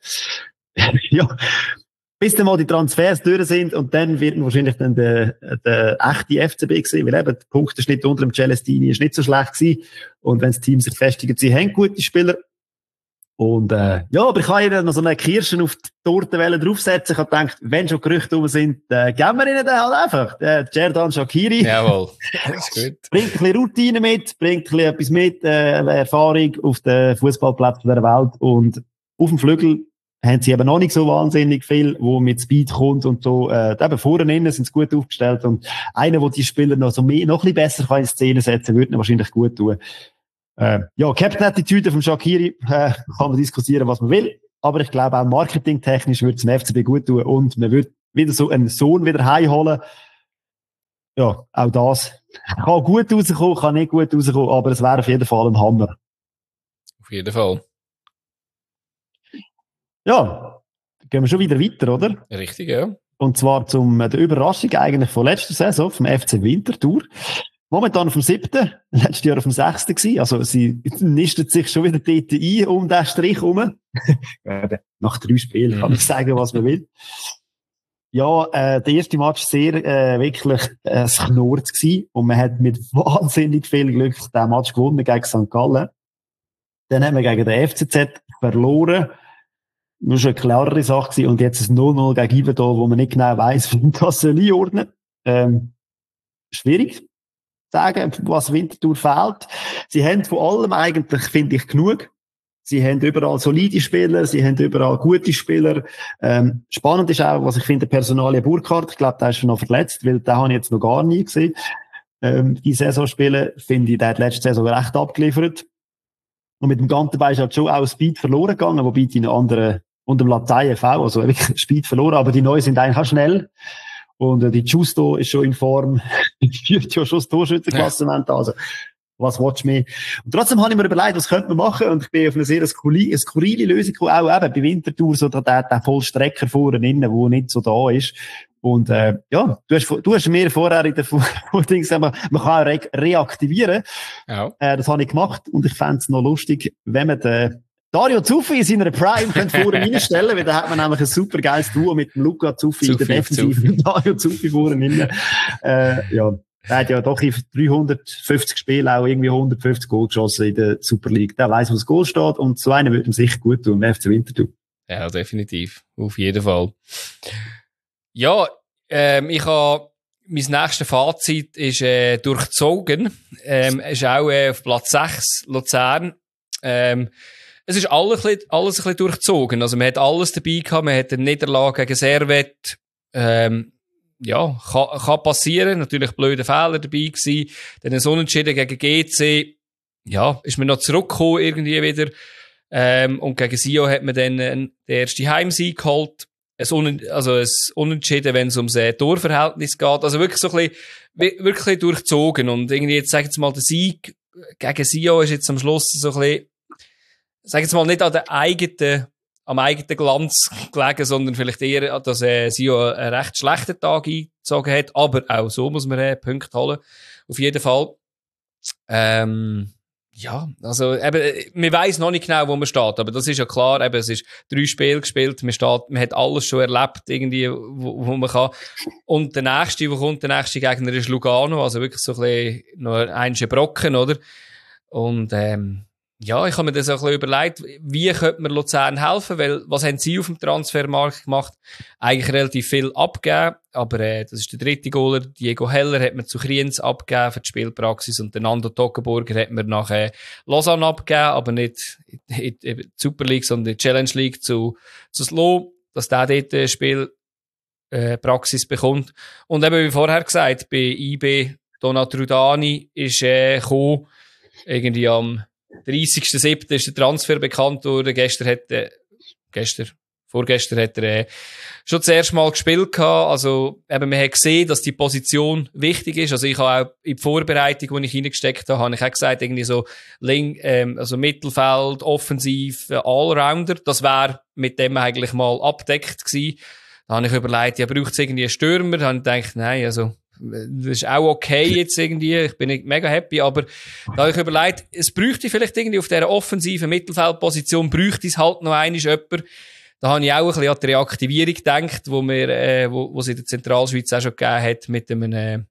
ja, bis dann mal die Transfers durch sind und dann wird wahrscheinlich dann der echte FCB sehen, weil eben der Punkteschnitt unter dem Celestini ist nicht so schlecht gewesen. Und wenn das Team sich festigt, sie haben gute Spieler. Und ja, aber ich kann ihnen noch so eine Kirschen auf die Tortenwelle draufsetzen. Ich habe gedacht, wenn schon Gerüchte rum sind, geben wir ihnen den halt einfach. Cerdan Shaqiri. Jawohl, das ist gut. Bringt ein bisschen Routine mit, bringt ein bisschen etwas mit, Erfahrung auf den Fußballplätzen der Welt. Und auf dem Flügel haben sie eben noch nicht so wahnsinnig viel, wo mit Speed kommt und so. Eben vorne innen sind sie gut aufgestellt. Und einer, der die Spieler noch ein bisschen besser kann in Szene setzen, würde ihnen wahrscheinlich gut tun. Ja, Captain-Attitüde vom Shaqiri kann man diskutieren, was man will. Aber ich glaube, auch marketingtechnisch würde es dem FCB gut tun und man würde wieder so einen Sohn wieder heimholen. Ja, auch das kann gut rauskommen, kann nicht gut rauskommen, aber es wäre auf jeden Fall ein Hammer. Auf jeden Fall. Ja, gehen wir schon wieder weiter, oder? Richtig, ja. Und zwar der Überraschung eigentlich von letzter Saison, vom FC Winterthur. Momentan auf dem 7., letztes Jahr auf dem 6. gewesen. Also, sie nistet sich schon wieder dort ein, um den Strich herum. Nach 3 Spielen kann man sagen, was man will. Ja, der erste Match sehr, wirklich, knurrt gewesen. Und man hat mit wahnsinnig viel Glück den Match gewonnen gegen St. Gallen. Dann haben wir gegen den FCZ verloren. Nur schon eine klarere Sache gewesen. Und jetzt ein 0-0 gegen Yverdon, wo man nicht genau weiss, wie man das einordnen soll. Schwierig sagen, was Winterthur fehlt. Sie haben von allem eigentlich, finde ich, genug. Sie haben überall solide Spieler, sie haben überall gute Spieler. Spannend ist auch, was ich finde, Personalie Burkhardt. Ich glaube, der ist schon noch verletzt, weil den habe ich jetzt noch gar nie gesehen. Die Saison spielen, finde ich, der hat letzte Saison recht abgeliefert. Und mit dem Gantenbein ist halt schon auch Speed verloren gegangen, wobei die anderen, und dem Latein V, also wirklich Speed verloren, aber die Neuen sind eigentlich auch schnell. Und die Justo ist schon in Form, führt ja schon das Torschützenklassement. Also, was willst du mehr? Und trotzdem habe ich mir überlegt, was könnte man machen? Und ich bin auf eine sehr skurrile Lösung gekommen, auch eben bei Winterthur, so der Vollstrecker vorne innen, der nicht so da ist. Und ja, du hast mir vorher in der Dings gesagt, man kann reaktivieren. Ja. Das habe ich gemacht und ich fände es noch lustig, wenn man den Dario Zuffi in seiner Prime vorne reinstellen, weil da hat man nämlich ein super geiles Duo mit dem Luca Zuffi in der Defensive und Dario Zuffi vorne rein. Ja, er hat ja doch in 350 Spielen auch irgendwie 150 Goal geschossen in der Super League. Der weiss, wo das Goal steht und so einen würde ihm sicher gut tun, im FC Winterthur. Ja, definitiv. Auf jeden Fall. Ja, ich habe, mein nächstes Fazit ist durchzogen. Ist auch auf Platz 6, Luzern. Es ist alles ein bisschen durchzogen. Also man hat alles dabei gehabt, man hat eine Niederlage gegen Servette. Ja, kann passieren. Natürlich blöde Fehler dabei gewesen. Dann ein Unentschieden gegen GC. ist man noch zurückgekommen irgendwie wieder. Und gegen Sion hat man dann den ersten Heimsieg geholt. Ein Unentschieden, wenn es ums Torverhältnis geht. Also wirklich so ein bisschen, wirklich durchzogen. Und irgendwie jetzt, sag jetzt mal, der Sieg gegen Sion ist jetzt am Schluss so ein bisschen, sag jetzt mal, nicht am eigenen Glanz gelegen, sondern vielleicht eher, dass Sion einen recht schlechten Tag eingezogen hat. Aber auch so muss man Punkte holen. Auf jeden Fall. Also eben, man weiss noch nicht genau, wo man steht, aber das ist ja klar, eben, es ist 3 Spiele gespielt, man hat alles schon erlebt, irgendwie, wo man kann. Und der nächste Gegner ist Lugano, also wirklich so ein bisschen noch ein Brocken, oder? Und, ich habe mir das auch ein bisschen überlegt, wie könnte man Luzern helfen, weil, was haben sie auf dem Transfermarkt gemacht? Eigentlich relativ viel abgegeben, aber, das ist der dritte Goaler, Diego Heller hat man zu Kriens abgegeben für die Spielpraxis und den Nando Toggenburger hat man nach, Lausanne abgegeben, aber nicht in die Super League, sondern in die Challenge League zu Slo, dass der dort Spielpraxis bekommt. Und eben, wie vorher gesagt, bei IB, Donat Rudani ist, gekommen, irgendwie am 30.07. ist der Transfer bekannt worden. Vorgestern hat er schon das erste Mal gespielt gehabt. Also, eben, man hat gesehen, dass die Position wichtig ist. Also, ich habe auch in die Vorbereitung, die ich reingesteckt habe ich auch gesagt, irgendwie so also Mittelfeld, Offensiv, Allrounder. Das wäre mit dem eigentlich mal abdeckt gewesen. Da habe ich überlegt, braucht es irgendwie einen Stürmer? Da habe ich gedacht, nein, also, das ist auch okay jetzt irgendwie. Ich bin nicht mega happy, aber da habe ich überlegt, es bräuchte vielleicht irgendwie auf dieser offensiven Mittelfeldposition bräuchte es halt noch einmal jemand. Da habe ich auch ein bisschen an die Reaktivierung gedacht, wo es in der Zentralschweiz auch schon gegeben hat mit einem,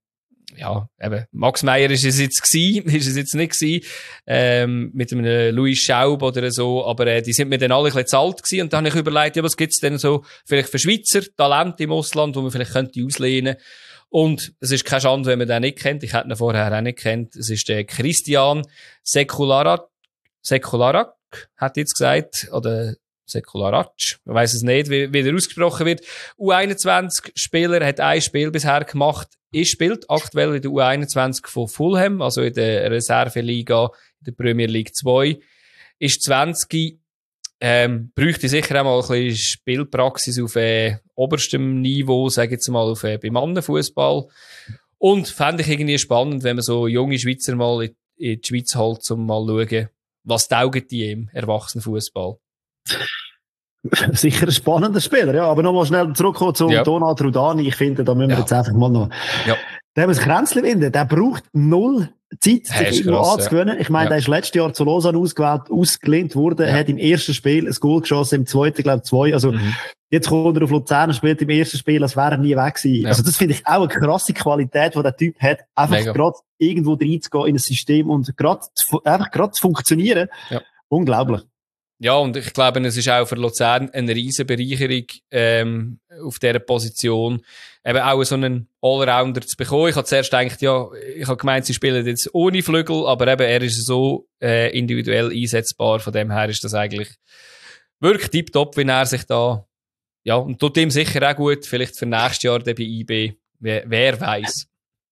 Max Meyer ist es jetzt nicht gewesen, mit einem Louis Schaub oder so, aber die sind mir dann alle ein bisschen zahlt gewesen und da habe ich überlegt, was gibt's denn so vielleicht für Schweizer Talente im Ausland, wo man vielleicht könnte auslehnen. Und es ist keine Schande, wenn man den nicht kennt. Ich hätte ihn vorher auch nicht kennt. Es ist der Christian Sekularak, hat jetzt gesagt, oder Sekularac, man weiss es nicht, wie der ausgesprochen wird. U21-Spieler, hat ein Spiel bisher gemacht, spielt aktuell in der U21 von Fulham, also in der Reserveliga, in der Premier League 2, ist 20, bräuchte sicher auch mal ein bisschen Spielpraxis auf oberstem Niveau, sage ich jetzt mal, beim Mannenfußball. Und fände ich irgendwie spannend, wenn man so junge Schweizer mal in die Schweiz holt, um mal zu schauen, was taugen die im Erwachsenenfußball. Sicher ein spannender Spieler, ja. Aber nochmal schnell zurückkommen zu Donat Rudani. Ich finde, da müssen wir jetzt einfach mal noch... Ja. Der muss Kränzchen winden. Der braucht 0 Zeit, sich irgendwo anzugewöhnen. Ich meine, der ist letztes Jahr zu Lausanne ausgelehnt worden, hat im ersten Spiel ein Goal geschossen, im zweiten, glaube ich, 2. Also, jetzt kommt er auf Luzern und spielt im ersten Spiel, als wäre er nie weg gewesen. Ja. Also, das finde ich auch eine krasse Qualität, die der Typ hat. Einfach gerade irgendwo reinzugehen in ein System und gerade zu funktionieren. Ja. Unglaublich. Ja, und ich glaube, es ist auch für Luzern eine riesen Bereicherung auf dieser Position, eben auch so einen Allrounder zu bekommen. Ich habe zuerst gedacht, ich habe gemeint, sie spielen jetzt ohne Flügel, aber eben er ist so individuell einsetzbar. Von dem her ist das eigentlich wirklich tipptopp, wenn er sich da, und tut ihm sicher auch gut, vielleicht für nächstes Jahr bei IB, wer weiß.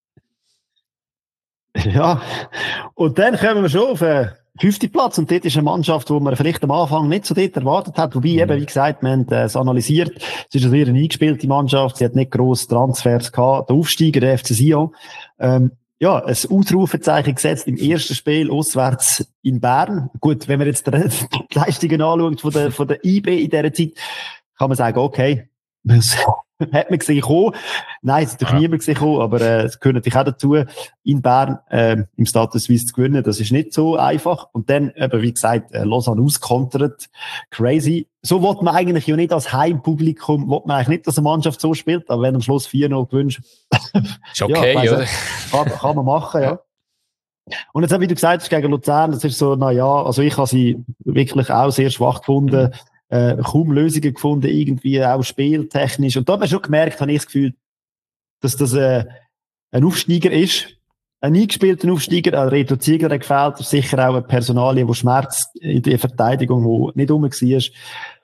Ja, und dann kommen wir schon auf 5. Platz, und dort ist eine Mannschaft, die man vielleicht am Anfang nicht so dort erwartet hat, wobei eben, wie gesagt, wir haben es analysiert, es ist eine sehr eingespielte Mannschaft, sie hat nicht grosse Transfers gehabt, der Aufsteiger, der FC Sion, ein Ausrufezeichen gesetzt im ersten Spiel auswärts in Bern. Gut, wenn man jetzt die Leistungen anschaut von der IB in dieser Zeit, kann man sagen, okay, das hat man gesehen kommen. Nein, es hat natürlich niemand gesehen kommen, aber es gehört natürlich auch dazu, in Bern im Stade Suisse zu gewinnen. Das ist nicht so einfach. Und dann, eben, wie gesagt, Lausanne auskontert. Crazy. So will man eigentlich ja nicht als Heimpublikum, will man eigentlich nicht, dass eine Mannschaft so spielt, aber wenn am Schluss 4-0 gewünscht. Ist okay, oder? Kann man machen, ja. Und jetzt, wie du gesagt hast, gegen Luzern, das ist so, also ich habe sie wirklich auch sehr schwach gefunden. Kaum Lösungen gefunden, irgendwie auch spieltechnisch. Und da hat man schon gemerkt, habe ich das Gefühl, dass das ein Aufsteiger ist. Ein eingespielter Aufsteiger, ein Reto Ziegler hat gefehlt, sicher auch eine Personalie, die Schmerz in der Verteidigung, die nicht rum war.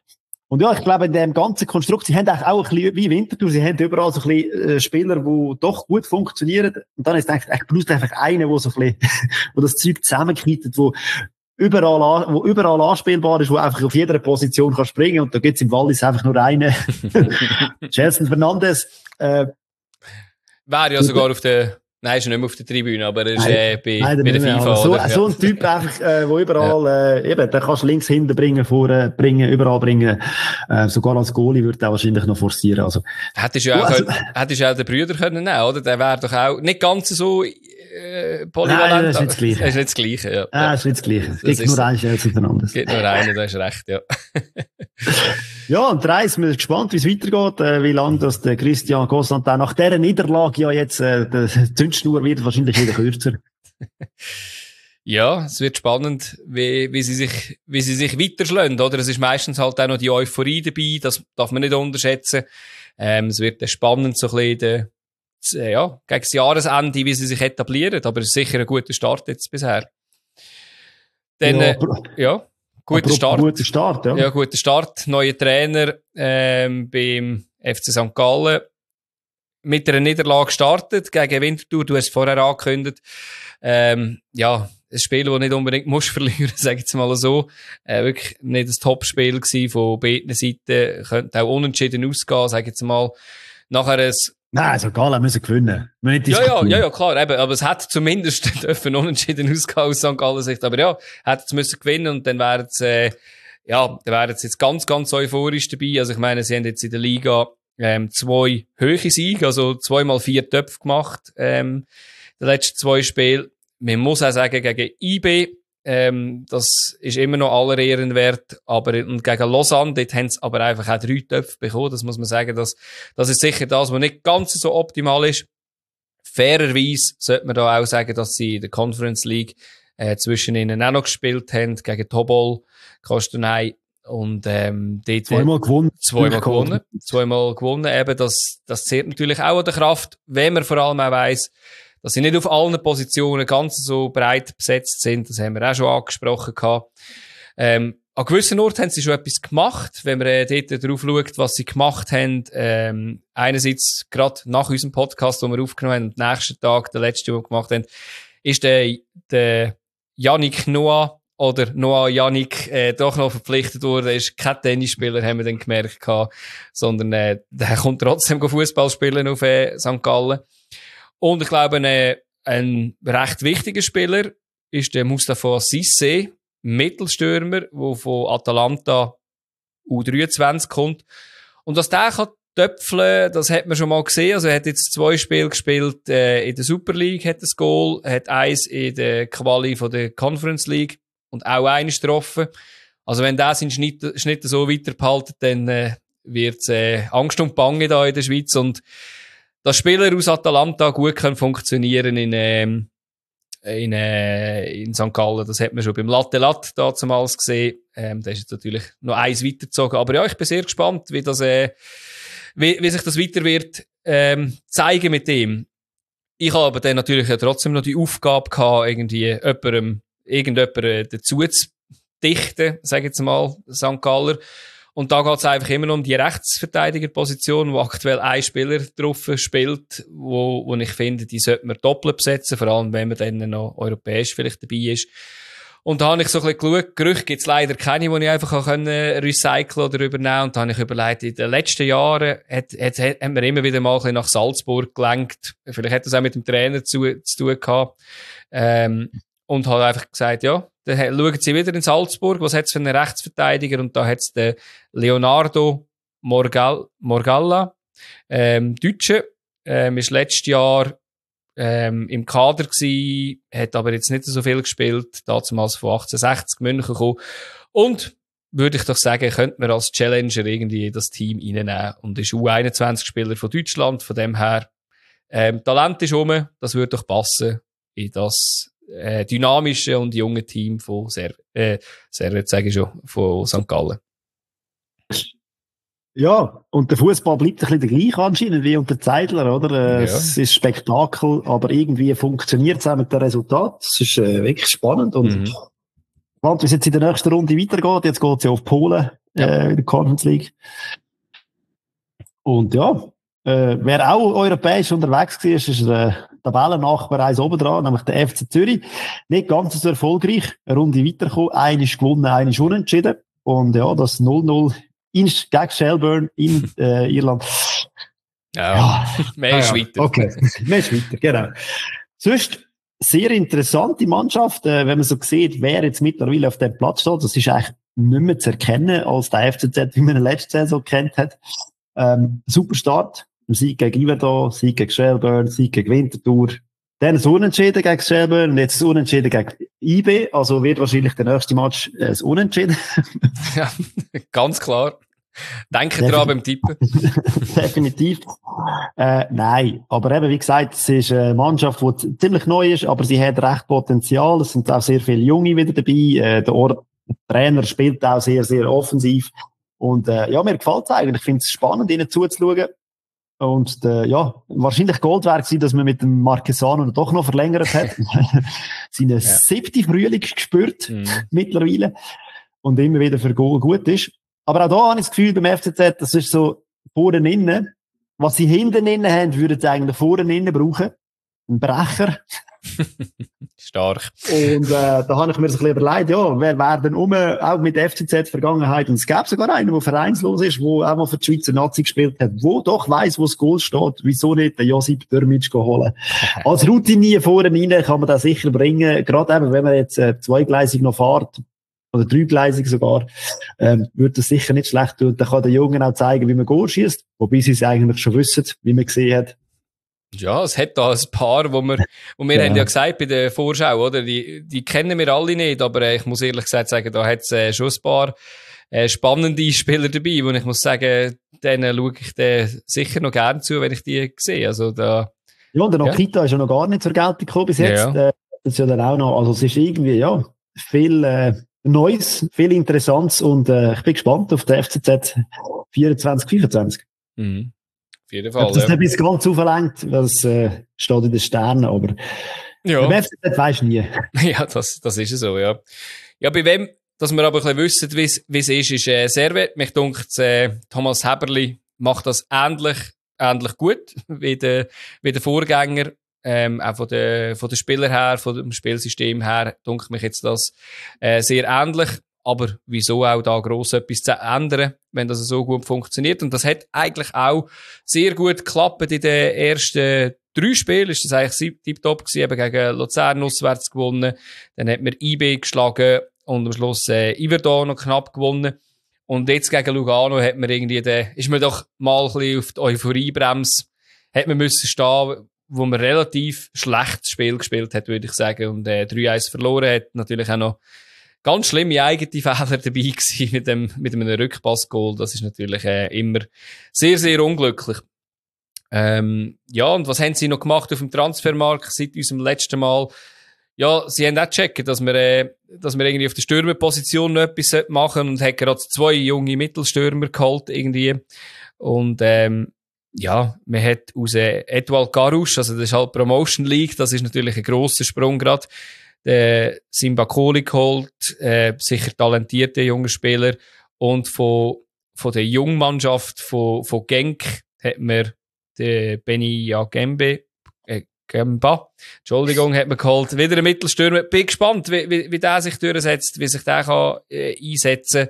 Und ja, ich glaube, in dem ganzen Konstrukt, sie haben eigentlich auch ein bisschen wie Winterthur, sie haben überall so ein bisschen Spieler, die doch gut funktionieren. Und dann ist eigentlich bloß einfach einer, der so ein bisschen, wo das Zeug zusammenknittet, wo überall anspielbar ist, wo einfach auf jeder Position kann springen. Und da gibt's im Wallis einfach nur einen. Gelson Fernandes. Wäre ja sogar auf der, nein, ist nicht mehr auf der Tribüne, aber er ist bei der FIFA. So ein Typ einfach, wo überall, eben, den kannst du links hinten bringen, vorne bringen, überall bringen. Sogar als Goalie würde er wahrscheinlich noch forcieren. Also. Hättest du auch den Brüder können nehmen, oder? Der wäre doch auch nicht ganz so, polyvalent. Nein, das ist nicht das Gleiche. Das ist nicht das Gleiche, ja. Das ist nicht das Gleiche. Es gibt nur einen Gelson Fernandes. Es gibt nur einen, da hast recht, ja. Ja, und Reis, wir sind gespannt, wie es weitergeht, wie lange das der Christian Constantin nach dieser Niederlage ja jetzt, die Zündschnur wird wahrscheinlich wieder kürzer. Ja, es wird spannend, wie sie sich weiterschlagen, oder? Es ist meistens halt auch noch die Euphorie dabei, das darf man nicht unterschätzen. Es wird spannend, so ein bisschen gegen das Jahresende, wie sie sich etablieren, aber es ist sicher ein guter Start jetzt bisher. Dann, guter Start. Guter Start, ja. Ja, guter Start. Neuer Trainer, beim FC St. Gallen. Mit einer Niederlage gestartet gegen Winterthur. Du hast es vorher angekündigt. Ein Spiel, das nicht unbedingt musst verlieren, sag ich jetzt mal so. Wirklich nicht ein Top-Spiel gewesen von beiden Seiten. Könnte auch unentschieden ausgehen, sag ich jetzt mal. Nachher Nein, St. Gallen müssen gewinnen. Ja, klar, eben. Aber es hat zumindest dürfen unentschieden ausgehen aus St. Gallen Sicht. Aber ja, hätte es müssen gewinnen und dann wären es, jetzt ganz, ganz euphorisch dabei. Also ich meine, sie haben jetzt in der Liga 2 hohe Siege, also 2x4 Töpfe gemacht, die letzten 2 Spiele. Man muss auch sagen, gegen IB, das ist immer noch aller Ehren wert, aber und gegen Lausanne, dort haben sie aber einfach auch 3 Töpfe bekommen, das muss man sagen, das ist sicher das, was nicht ganz so optimal ist. Fairerweise sollte man da auch sagen, dass sie in der Conference League zwischen ihnen auch noch gespielt haben, gegen Tobol, Kostenay und dort zweimal gewonnen, eben, das zählt natürlich auch an der Kraft, wenn man vor allem auch weiss, dass sie nicht auf allen Positionen ganz so breit besetzt sind. Das haben wir auch schon angesprochen gehabt. An gewissen Orten haben sie schon etwas gemacht. Wenn man dort drauf schaut, was sie gemacht haben, einerseits gerade nach unserem Podcast, den wir aufgenommen haben, am nächsten Tag, der letzte, den wir gemacht haben, ist der Yannick Noah oder Noah Yannick doch noch verpflichtet worden. Er ist kein Tennisspieler, haben wir dann gemerkt gehabt, sondern der kommt trotzdem Fußball spielen auf St. Gallen. Und ich glaube, ein recht wichtiger Spieler ist der Mustafa Cissé, Mittelstürmer, der von Atalanta U23 kommt. Und dass der kann töpfeln, das hat man schon mal gesehen. Also er hat jetzt 2 Spiele gespielt in der Super League, hat das Goal, hat 1 in der Quali von der Conference League und auch 1 getroffen. Also wenn der seinen Schnitt so weiter behaltet, dann wird es Angst und Bange da in der Schweiz. Und dass Spieler aus Atalanta gut können funktionieren in St. Gallen, das hat man schon beim Latte damals gesehen. Da ist jetzt natürlich noch 1 weitergezogen. Aber ja, ich bin sehr gespannt, wie sich das weiter wird zeigen mit dem. Ich habe aber dann natürlich trotzdem noch die Aufgabe gehabt, irgendwie irgendjemandem dazu zu dichten, sage ich jetzt mal, St. Galler. Und da geht es einfach immer noch um die Rechtsverteidigerposition, wo aktuell ein Spieler drauf spielt, wo ich finde, die sollte man doppelt besetzen, vor allem wenn man dann noch europäisch vielleicht dabei ist. Und da habe ich so ein bisschen geschaut, Gerüchte gibt es leider keine, die ich einfach recyceln oder übernehmen. Und da habe ich überlegt, in den letzten Jahren hat man immer wieder mal ein bisschen nach Salzburg gelenkt. Vielleicht hat das auch mit dem Trainer zu tun gehabt. Und habe einfach gesagt, ja, dann schauen sie wieder in Salzburg, was hat es für einen Rechtsverteidiger? Und da hat es den Leonardo Morgalla, Deutsche, ist letztes Jahr im Kader gsi, hat aber jetzt nicht so viel gespielt, damals von 1860 München gekommen. Und würde ich doch sagen, könnte man als Challenger irgendwie das Team reinnehmen. Und ist U21-Spieler von Deutschland, von dem her Talent ist rum, das würde doch passen in das dynamische und junge Team von Servet, sage ich schon, von St. Gallen. Ja, und der Fußball bleibt ein bisschen der gleiche anscheinend wie unter Zeidler, oder? Es ist Spektakel, aber irgendwie funktioniert es auch mit dem Resultat. Es ist wirklich spannend und wie es jetzt in der nächsten Runde weitergeht. Jetzt geht es ja auf Polen in der Conference League. Und ja, wer auch europäisch unterwegs war, ist der Tabellennachbar eins oben dran, nämlich der FC Zürich. Nicht ganz so erfolgreich, eine Runde weitergekommen, eine ist gewonnen, eine ist unentschieden. Und ja, das 0-0 gegen Shelburne in Irland. Ja, mehr ist weiter. Okay, mehr ist weiter, genau. Sonst sehr interessante Mannschaft, wenn man so sieht, wer jetzt mittlerweile auf dem Platz steht. Das ist eigentlich nicht mehr zu erkennen als der FCZ, wie man ihn letzte Saison kennt hat. Super Start. Sieg gegen Iverdon, Sieg gegen Shelburne, Sieg gegen Winterthur. Dann ein Unentschieden gegen Shelburne und jetzt ein Unentschieden gegen IB. Also wird wahrscheinlich der nächste Match ein Unentschieden. Ja, ganz klar. Denke dran beim Tippen. Definitiv. Nein, aber eben, wie gesagt, es ist eine Mannschaft, die ziemlich neu ist, aber sie hat recht Potenzial. Es sind auch sehr viele Junge wieder dabei. Der Trainer spielt auch sehr, sehr offensiv. Und ja, mir gefällt es eigentlich. Ich finde es spannend, ihnen zuzuschauen. Und ja, wahrscheinlich Gold wäre gewesen, dass man mit dem Marquesano doch noch verlängert hat. Seine 7. Frühling gespürt mittlerweile und immer wieder für Goal gut ist. Aber auch da habe ich das Gefühl, beim FCZ, das ist so vorne innen. Was sie hinten innen haben, würden sie eigentlich vorne innen brauchen. Ein Brecher. Stark. Und da habe ich mir so ein bisschen überlegt, ja, wer wäre denn auch mit FCZ-Vergangenheit? Und es gäbe sogar einen, der vereinslos ist, der auch mal für die Schweizer Nazi gespielt hat, der doch weiss, wo das Goal steht. Wieso nicht den Josip Dörmitsch holen? Als Routinier vorne rein kann man das sicher bringen. Gerade eben, wenn man jetzt zweigleisig noch fährt, oder dreigleisig sogar, würde das sicher nicht schlecht tun. Dann kann der Jungen auch zeigen, wie man Goal schießt, wobei sie es eigentlich schon wissen, wie man gesehen hat. Ja, es hat da ein paar, wo wir haben ja gesagt bei der Vorschau, oder? Die kennen wir alle nicht, aber ich muss ehrlich gesagt sagen, da hat es schon ein paar spannende Spieler dabei, wo ich muss sagen, denen schaue ich sicher noch gern zu, wenn ich die sehe. Also da. Ja, und der Nikita ist ja noch gar nicht zur Geltung gekommen bis jetzt. Ja. Das ist ja dann auch noch, also es ist irgendwie, ja, viel Neues, viel Interessantes und ich bin gespannt auf den FCZ 24, 25. Mhm. Auf jeden Fall. Ob das nicht bis ganz verlangt, das steht in den Sternen, aber beim FCZ weisst du nie. Ja, das ist so, ja. Ja, bei wem, dass wir aber ein bisschen wissen, wie es ist Servet. Mich dunkt, Thomas Heberli macht das ähnlich gut wie der Vorgänger. Auch von den Spielern her, von dem Spielsystem her, dunkt mich jetzt das sehr ähnlich. Aber wieso auch da gross etwas zu ändern, wenn das so gut funktioniert? Und das hat eigentlich auch sehr gut geklappt in den ersten 3 Spielen. Ist das eigentlich tiptop gewesen, eben gegen Luzern auswärts gewonnen. Dann hat man IB geschlagen und am Schluss Iverdon noch knapp gewonnen. Und jetzt gegen Lugano hat man irgendwie ist man doch mal ein bisschen auf die Euphoriebremse, hat man müssen stehen, wo man relativ schlechtes Spiel gespielt hat, würde ich sagen. Und 3-1 verloren hat. Natürlich auch noch ganz schlimme eigene Fehler dabei gewesen mit einem Rückpassgoal. Das ist natürlich immer sehr, sehr unglücklich. Ja, und was haben sie noch gemacht auf dem Transfermarkt seit unserem letzten Mal? Ja, sie haben auch gecheckt, dass wir irgendwie auf der Stürmerposition noch etwas machen und haben gerade 2 junge Mittelstürmer geholt irgendwie. Und ja, man hat aus Edouard Garouche, also das ist halt Promotion League, das ist natürlich ein grosser Sprung gerade, der Simba Kohli geholt, sicher talentierter junger Spieler. Und von der Jungmannschaft von Genk hat man den Benny Gemba, Entschuldigung, hat man geholt. Wieder ein Mittelstürmer. Bin gespannt, wie der sich durchsetzt, wie sich der kann einsetzen.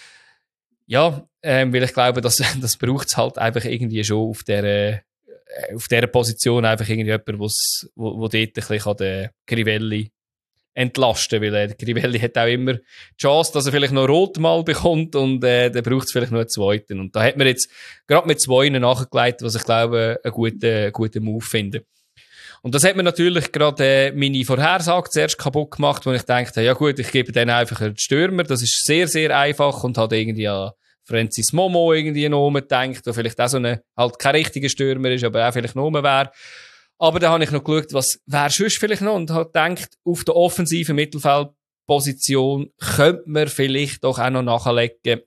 Ja, weil ich glaube, das braucht es halt einfach irgendwie schon auf dieser Position einfach irgendwie jemand, wo dort ein bisschen den Crivelli entlasten, weil der Crivelli hat auch immer die Chance, dass er vielleicht noch rot mal bekommt und dann braucht es vielleicht noch einen zweiten. Und da hat man jetzt gerade mit 2 nachgelegt, was ich glaube, einen guten Move finde. Und das hat mir natürlich gerade meine Vorhersage zuerst kaputt gemacht, wo ich dachte, ja gut, ich gebe denen einfach einen Stürmer, das ist sehr, sehr einfach und hat irgendwie an Francis Momo irgendwie noch gedacht, der vielleicht auch so halt kein richtiger Stürmer ist, aber auch vielleicht noch wäre. Aber da habe ich noch geschaut, was wäre sonst vielleicht noch und habe gedacht, auf der offensiven Mittelfeldposition könnte man vielleicht doch auch noch nachlegen,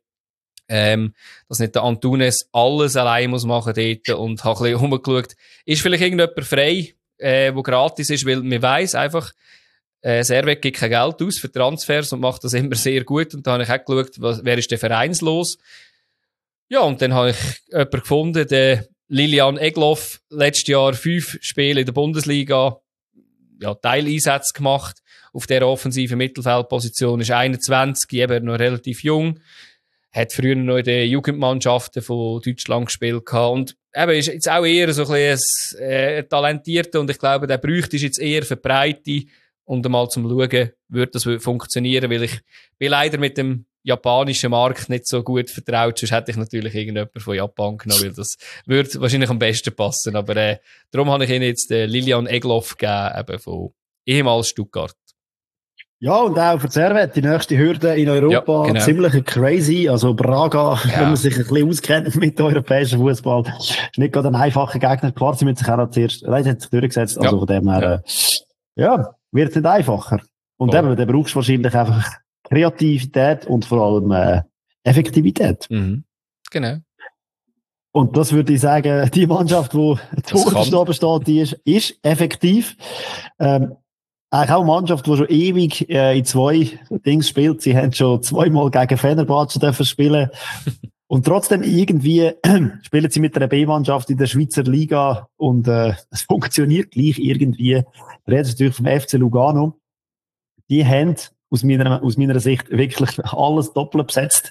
dass nicht der Antunes alles allein muss machen dort und habe ein bisschen rumgeschaut, ist vielleicht irgendjemand frei, wo gratis ist, weil man weiss einfach, Servet gibt kein Geld aus für Transfers und macht das immer sehr gut. Und da habe ich auch geschaut, wer ist denn vereinslos? Ja, und dann habe ich jemanden gefunden, der Lilian Egloff, letztes Jahr 5 Spiele in der Bundesliga, ja, Teileinsätze gemacht. Auf der offensiven Mittelfeldposition ist 21, eben noch relativ jung. Hat früher noch in den Jugendmannschaften von Deutschland gespielt gehabt. Und eben ist jetzt auch eher so ein bisschen ein talentierter und ich glaube, der bräuchte ist jetzt eher für die Breite und einmal zum Schauen, würde das funktionieren, weil ich bin leider mit dem japanischen Markt nicht so gut vertraut, sonst hätte ich natürlich irgendjemanden von Japan genommen, weil das würde wahrscheinlich am besten passen, aber darum habe ich Ihnen jetzt Lilian Egloff gegeben, eben von ehemals Stuttgart. Ja, und auch für Servet, die nächste Hürde in Europa, ja, genau. Ziemlich crazy. Also Braga, wenn man sich ein bisschen auskennt mit europäischem Fußball, ist nicht gerade ein einfacher Gegner. Klar, sie müssen sich auch noch zuerst, leider hat sich durchgesetzt, also von dem her, wird es nicht einfacher. Und eben, da brauchst du wahrscheinlich einfach Kreativität und vor allem Effektivität. Mhm. Genau. Und das würde ich sagen, die Mannschaft, die zuoberst oben steht, die ist effektiv. Eigentlich auch eine Mannschaft, die schon ewig in 2 Dings spielt. Sie haben schon 2-mal gegen Fenerbahce dürfen spielen. Und trotzdem irgendwie spielen sie mit einer B-Mannschaft in der Schweizer Liga und es funktioniert gleich irgendwie. Wir reden natürlich vom FC Lugano. Die haben aus meiner Sicht wirklich alles doppelt besetzt.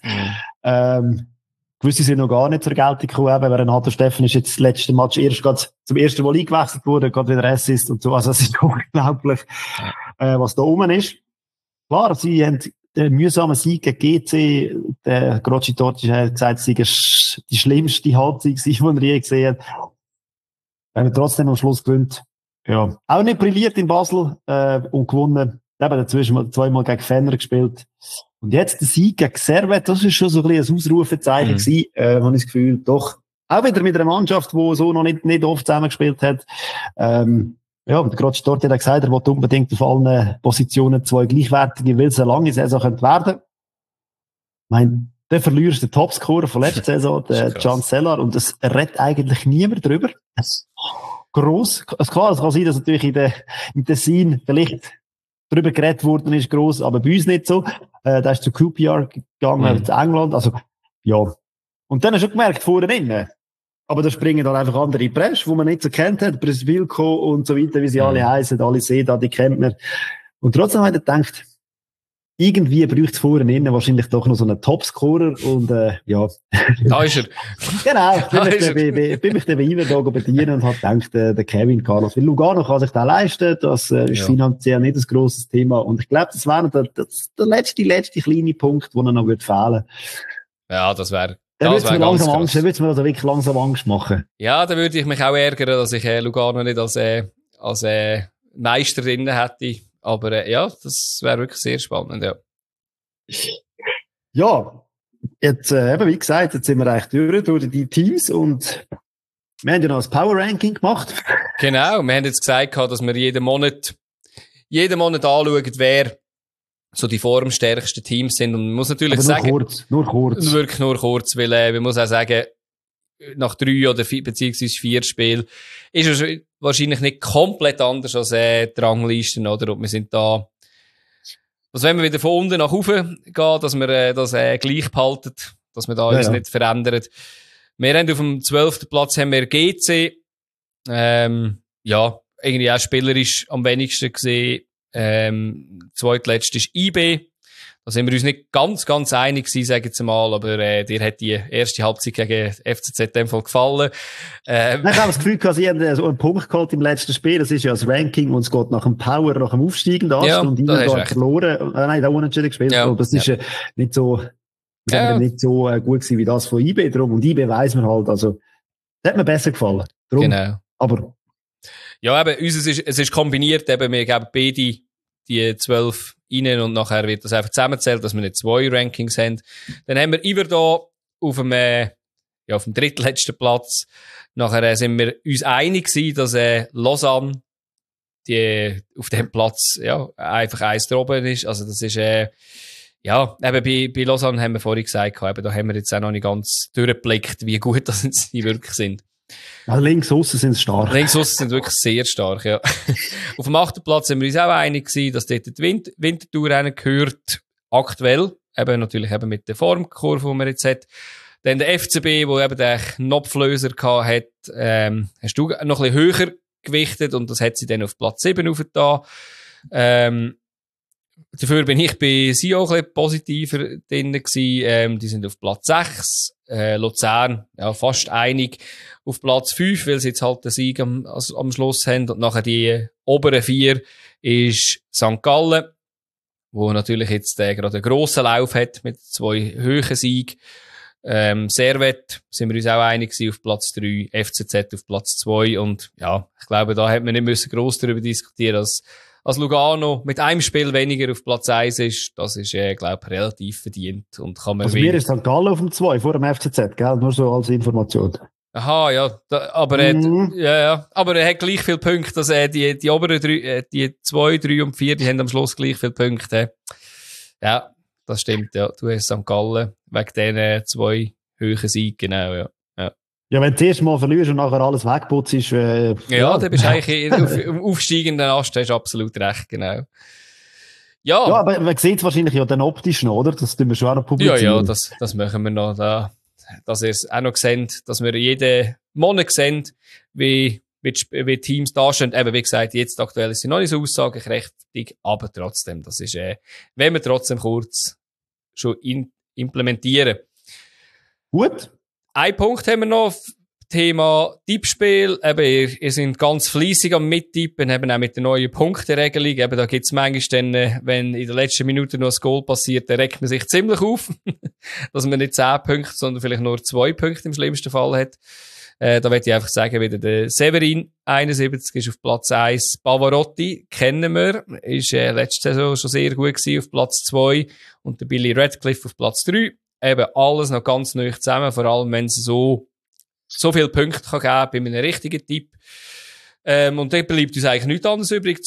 Gewisse sind noch gar nicht zur Geltung gekommen, weil Renato Steffen ist jetzt das letzte Match erst gerade zum ersten Mal eingewechselt worden, gerade wieder Assist und so. Also es ist unglaublich, was da oben ist. Klar, sie haben den mühsamen Sieg gegen GC, der Grocci Torci hat gesagt, sie sei die schlimmste Halbzeit, die er je gesehen hat. Wenn man trotzdem am Schluss gewinnt, ja. Auch nicht brilliert in Basel, und gewonnen. Eben dazwischen 2-mal gegen Fenner gespielt. Und jetzt der Sieg gegen Servet, das ist schon so ein bisschen ein Ausrufezeichen gewesen, habe ich das Gefühl, doch. Auch wieder mit einer Mannschaft, die so noch nicht oft zusammengespielt hat. Ja, und gerade dort hat er gesagt, er wollte unbedingt auf allen Positionen 2 gleichwertige, weil es eine lange Saison könnte werden. Ich meine, der Verlierer ist der Topscorer von letzter Saison, der Can Cellar, und es redet eigentlich niemand drüber. Gross. Klar, es kann sein, dass natürlich im Tessin vielleicht drüber geredet worden ist, gross, aber bei uns nicht so. Da ist zu QPR gegangen, zu England, also, ja. Und dann hast du gemerkt, vorne innen. Aber da springen dann einfach andere Presse, die man nicht so kennt hat, Brisvilko und so weiter, wie sie alle heißen, alle Seda, die kennt man. Und trotzdem habe ich gedacht, irgendwie braucht es vorne innen wahrscheinlich doch noch so einen Topscorer und, ja. Da ist er. Genau, bin mich den Wiener bedienen und habe gedacht, der Kevin Carlos. Weil Lugano kann sich das leisten, das ist finanziell nicht ein grosses Thema. Und ich glaube, das wäre der letzte kleine Punkt, der noch fehlen würde. Ja, das wäre. Da würde es mir also wirklich langsam Angst machen. Ja, da würde ich mich auch ärgern, dass ich Lugano nicht als Meister drin hätte. Aber ja, das wäre wirklich sehr spannend, ja. Ja, jetzt eben wie gesagt, jetzt sind wir eigentlich durch die Teams und wir haben ja noch ein Power-Ranking gemacht. Genau, wir haben jetzt gesagt, dass wir jeden Monat anschauen, wer so die formstärksten Teams sind. Und man muss natürlich sagen... Nur kurz. Wirklich nur kurz, weil man muss auch sagen, nach 3 oder 4, beziehungsweise 4 Spielen ist es wahrscheinlich nicht komplett anders als die Ranglisten, oder? Und wir sind da... Also wenn wir wieder von unten nach oben gehen, dass wir das gleich behalten, dass wir da uns nicht verändern. Wir haben auf dem 12. Platz haben wir GC. Ja, irgendwie auch spielerisch am wenigsten gesehen. Zweitletzt ist IB. Da sind wir uns nicht ganz einig gewesen, sage ich jetzt mal, aber dir hat die erste Halbzeit gegen FCZ in dem Fall gefallen. Ich habe das Gefühl, dass sie haben so einen Punkt geholt im letzten Spiel. Das ist ja das Ranking und es geht nach dem Power, nach dem Aufsteigen da und IB hat verloren. Nein, da unentschieden gespielt. Ja, aber das ist nicht so, nicht so gut gewesen wie das von IB drum. Und IB weiss man halt, also, das hat mir besser gefallen. Drum. Genau. Aber ja, eben, es ist kombiniert, eben, wir geben beide die 12 rein und nachher wird das einfach zusammenzählt, dass wir nicht 2 Rankings haben. Dann haben wir Iverdon auf dem drittletzten Platz. Nachher sind wir uns einig gewesen, dass Lausanne auf dem Platz einfach eins droben ist. Also das ist eben bei Lausanne haben wir vorhin gesagt, eben, da haben wir jetzt auch noch nicht ganz durchgeblickt, wie gut das sie wirklich sind. Also links aussen sind sie stark. Links aussen sind wirklich sehr stark, ja. Auf dem 8. Platz sind wir uns auch einig gewesen, dass dort die Winterthur gehört, aktuell. Eben natürlich eben mit der Formkurve, die man jetzt hat. Dann der FCB, wo eben den Knopflöser hat, hast du noch ein bisschen höher gewichtet und das hat sie dann auf Platz 7 aufgetan. Dafür bin ich bei sie auch ein bisschen positiver drin gewesen. Die sind auf Platz 6. Luzern, ja, fast einig auf Platz 5, weil sie jetzt halt den Sieg am Schluss haben. Und nachher die oberen 4 ist St. Gallen, wo natürlich jetzt gerade einen grossen Lauf hat mit 2 hohen Siegen. Servet sind wir uns auch einig gewesen auf Platz 3, FCZ auf Platz 2 und ja, ich glaube, da hätte man nicht müssen gross darüber diskutieren, als Lugano mit einem Spiel weniger auf Platz 1 ist, das ist, glaube ich, relativ verdient und kann man also mir ist St. Gallen auf dem 2 vor dem FCZ, gell? Nur so als Information. Aha, ja, aber aber er hat gleich viele Punkte, dass die oberen 3, die 2, 3 und 4, die haben am Schluss gleich viele Punkte. Ja. Das stimmt, ja. Du hast St. Gallen wegen diesen 2 hohen Siegen, genau, ja. Ja, wenn du das erste Mal verlierst und nachher alles wegputzt, ja, dann bist du eigentlich auf aufsteigenden Ast, hast du absolut recht, genau. Ja, aber man sieht es wahrscheinlich ja dann optisch noch, oder? Das tun wir schon auch noch publizieren. Ja, das machen wir noch da. Dass ihr es auch noch seht, dass wir jeden Monat sehen, wie Teams da stehen. Eben, wie gesagt, jetzt aktuell ist sie noch nicht so aussagekräftig, aber trotzdem, das ist, wenn wir trotzdem kurz schon implementieren. Gut. Ein Punkt haben wir noch, Thema Tippspiel. Eben, ihr seid ganz fleissig am Mittippen, eben auch mit der neuen Punkteregelung. Eben, da gibt's manchmal dann, wenn in der letzten Minute noch ein Goal passiert, dann regt man sich ziemlich auf, dass man nicht 10 Punkte, sondern vielleicht nur 2 Punkte im schlimmsten Fall hat. Da möchte ich einfach sagen, wieder der Severin, 71, ist auf Platz 1. Pavarotti, kennen wir, ist letzte Saison schon sehr gut gewesen, auf Platz 2. Und der Billy Radcliffe auf Platz 3. Eben alles noch ganz neu zusammen, vor allem wenn es so viele Punkte kann geben bei einem richtigen Tipp. Und dann bleibt uns eigentlich nichts anderes übrig,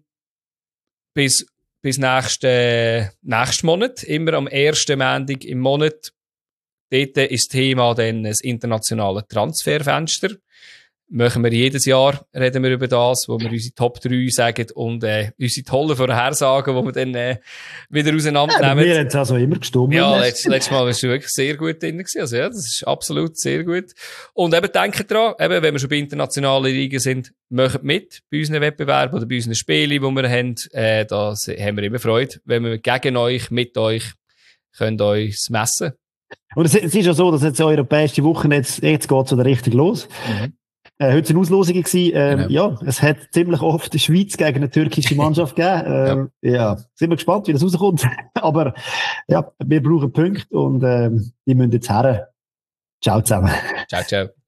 bis nächsten Monat, immer am 1. Montag im Monat. Dort ist das Thema dann das internationale Transferfenster. Machen wir jedes Jahr, reden wir über das, wo wir unsere Top 3 sagen und unsere tollen Vorhersagen, die wir dann wieder auseinandernehmen. Wir haben es also immer gestummt. Ja, letztes Mal warst du wirklich sehr gut drin gewesen. Also ja, das ist absolut sehr gut. Und eben denkt dran, eben, wenn wir schon bei internationalen Ligen sind, macht mit bei unseren Wettbewerben oder bei unseren Spielen, die wir haben. Da haben wir immer Freude, wenn wir gegen euch, mit euch, könnt uns messen. Und es ist ja so, dass jetzt die europäische Woche jetzt geht es so richtig los. Mhm. Heute sind Auslosungen gewesen. Genau. Ja, es hat ziemlich oft die Schweiz gegen eine türkische Mannschaft gegeben. Ja, sind wir gespannt, wie das rauskommt. Aber ja, wir brauchen Punkte und die müssen jetzt her. Ciao zusammen. Ciao, ciao.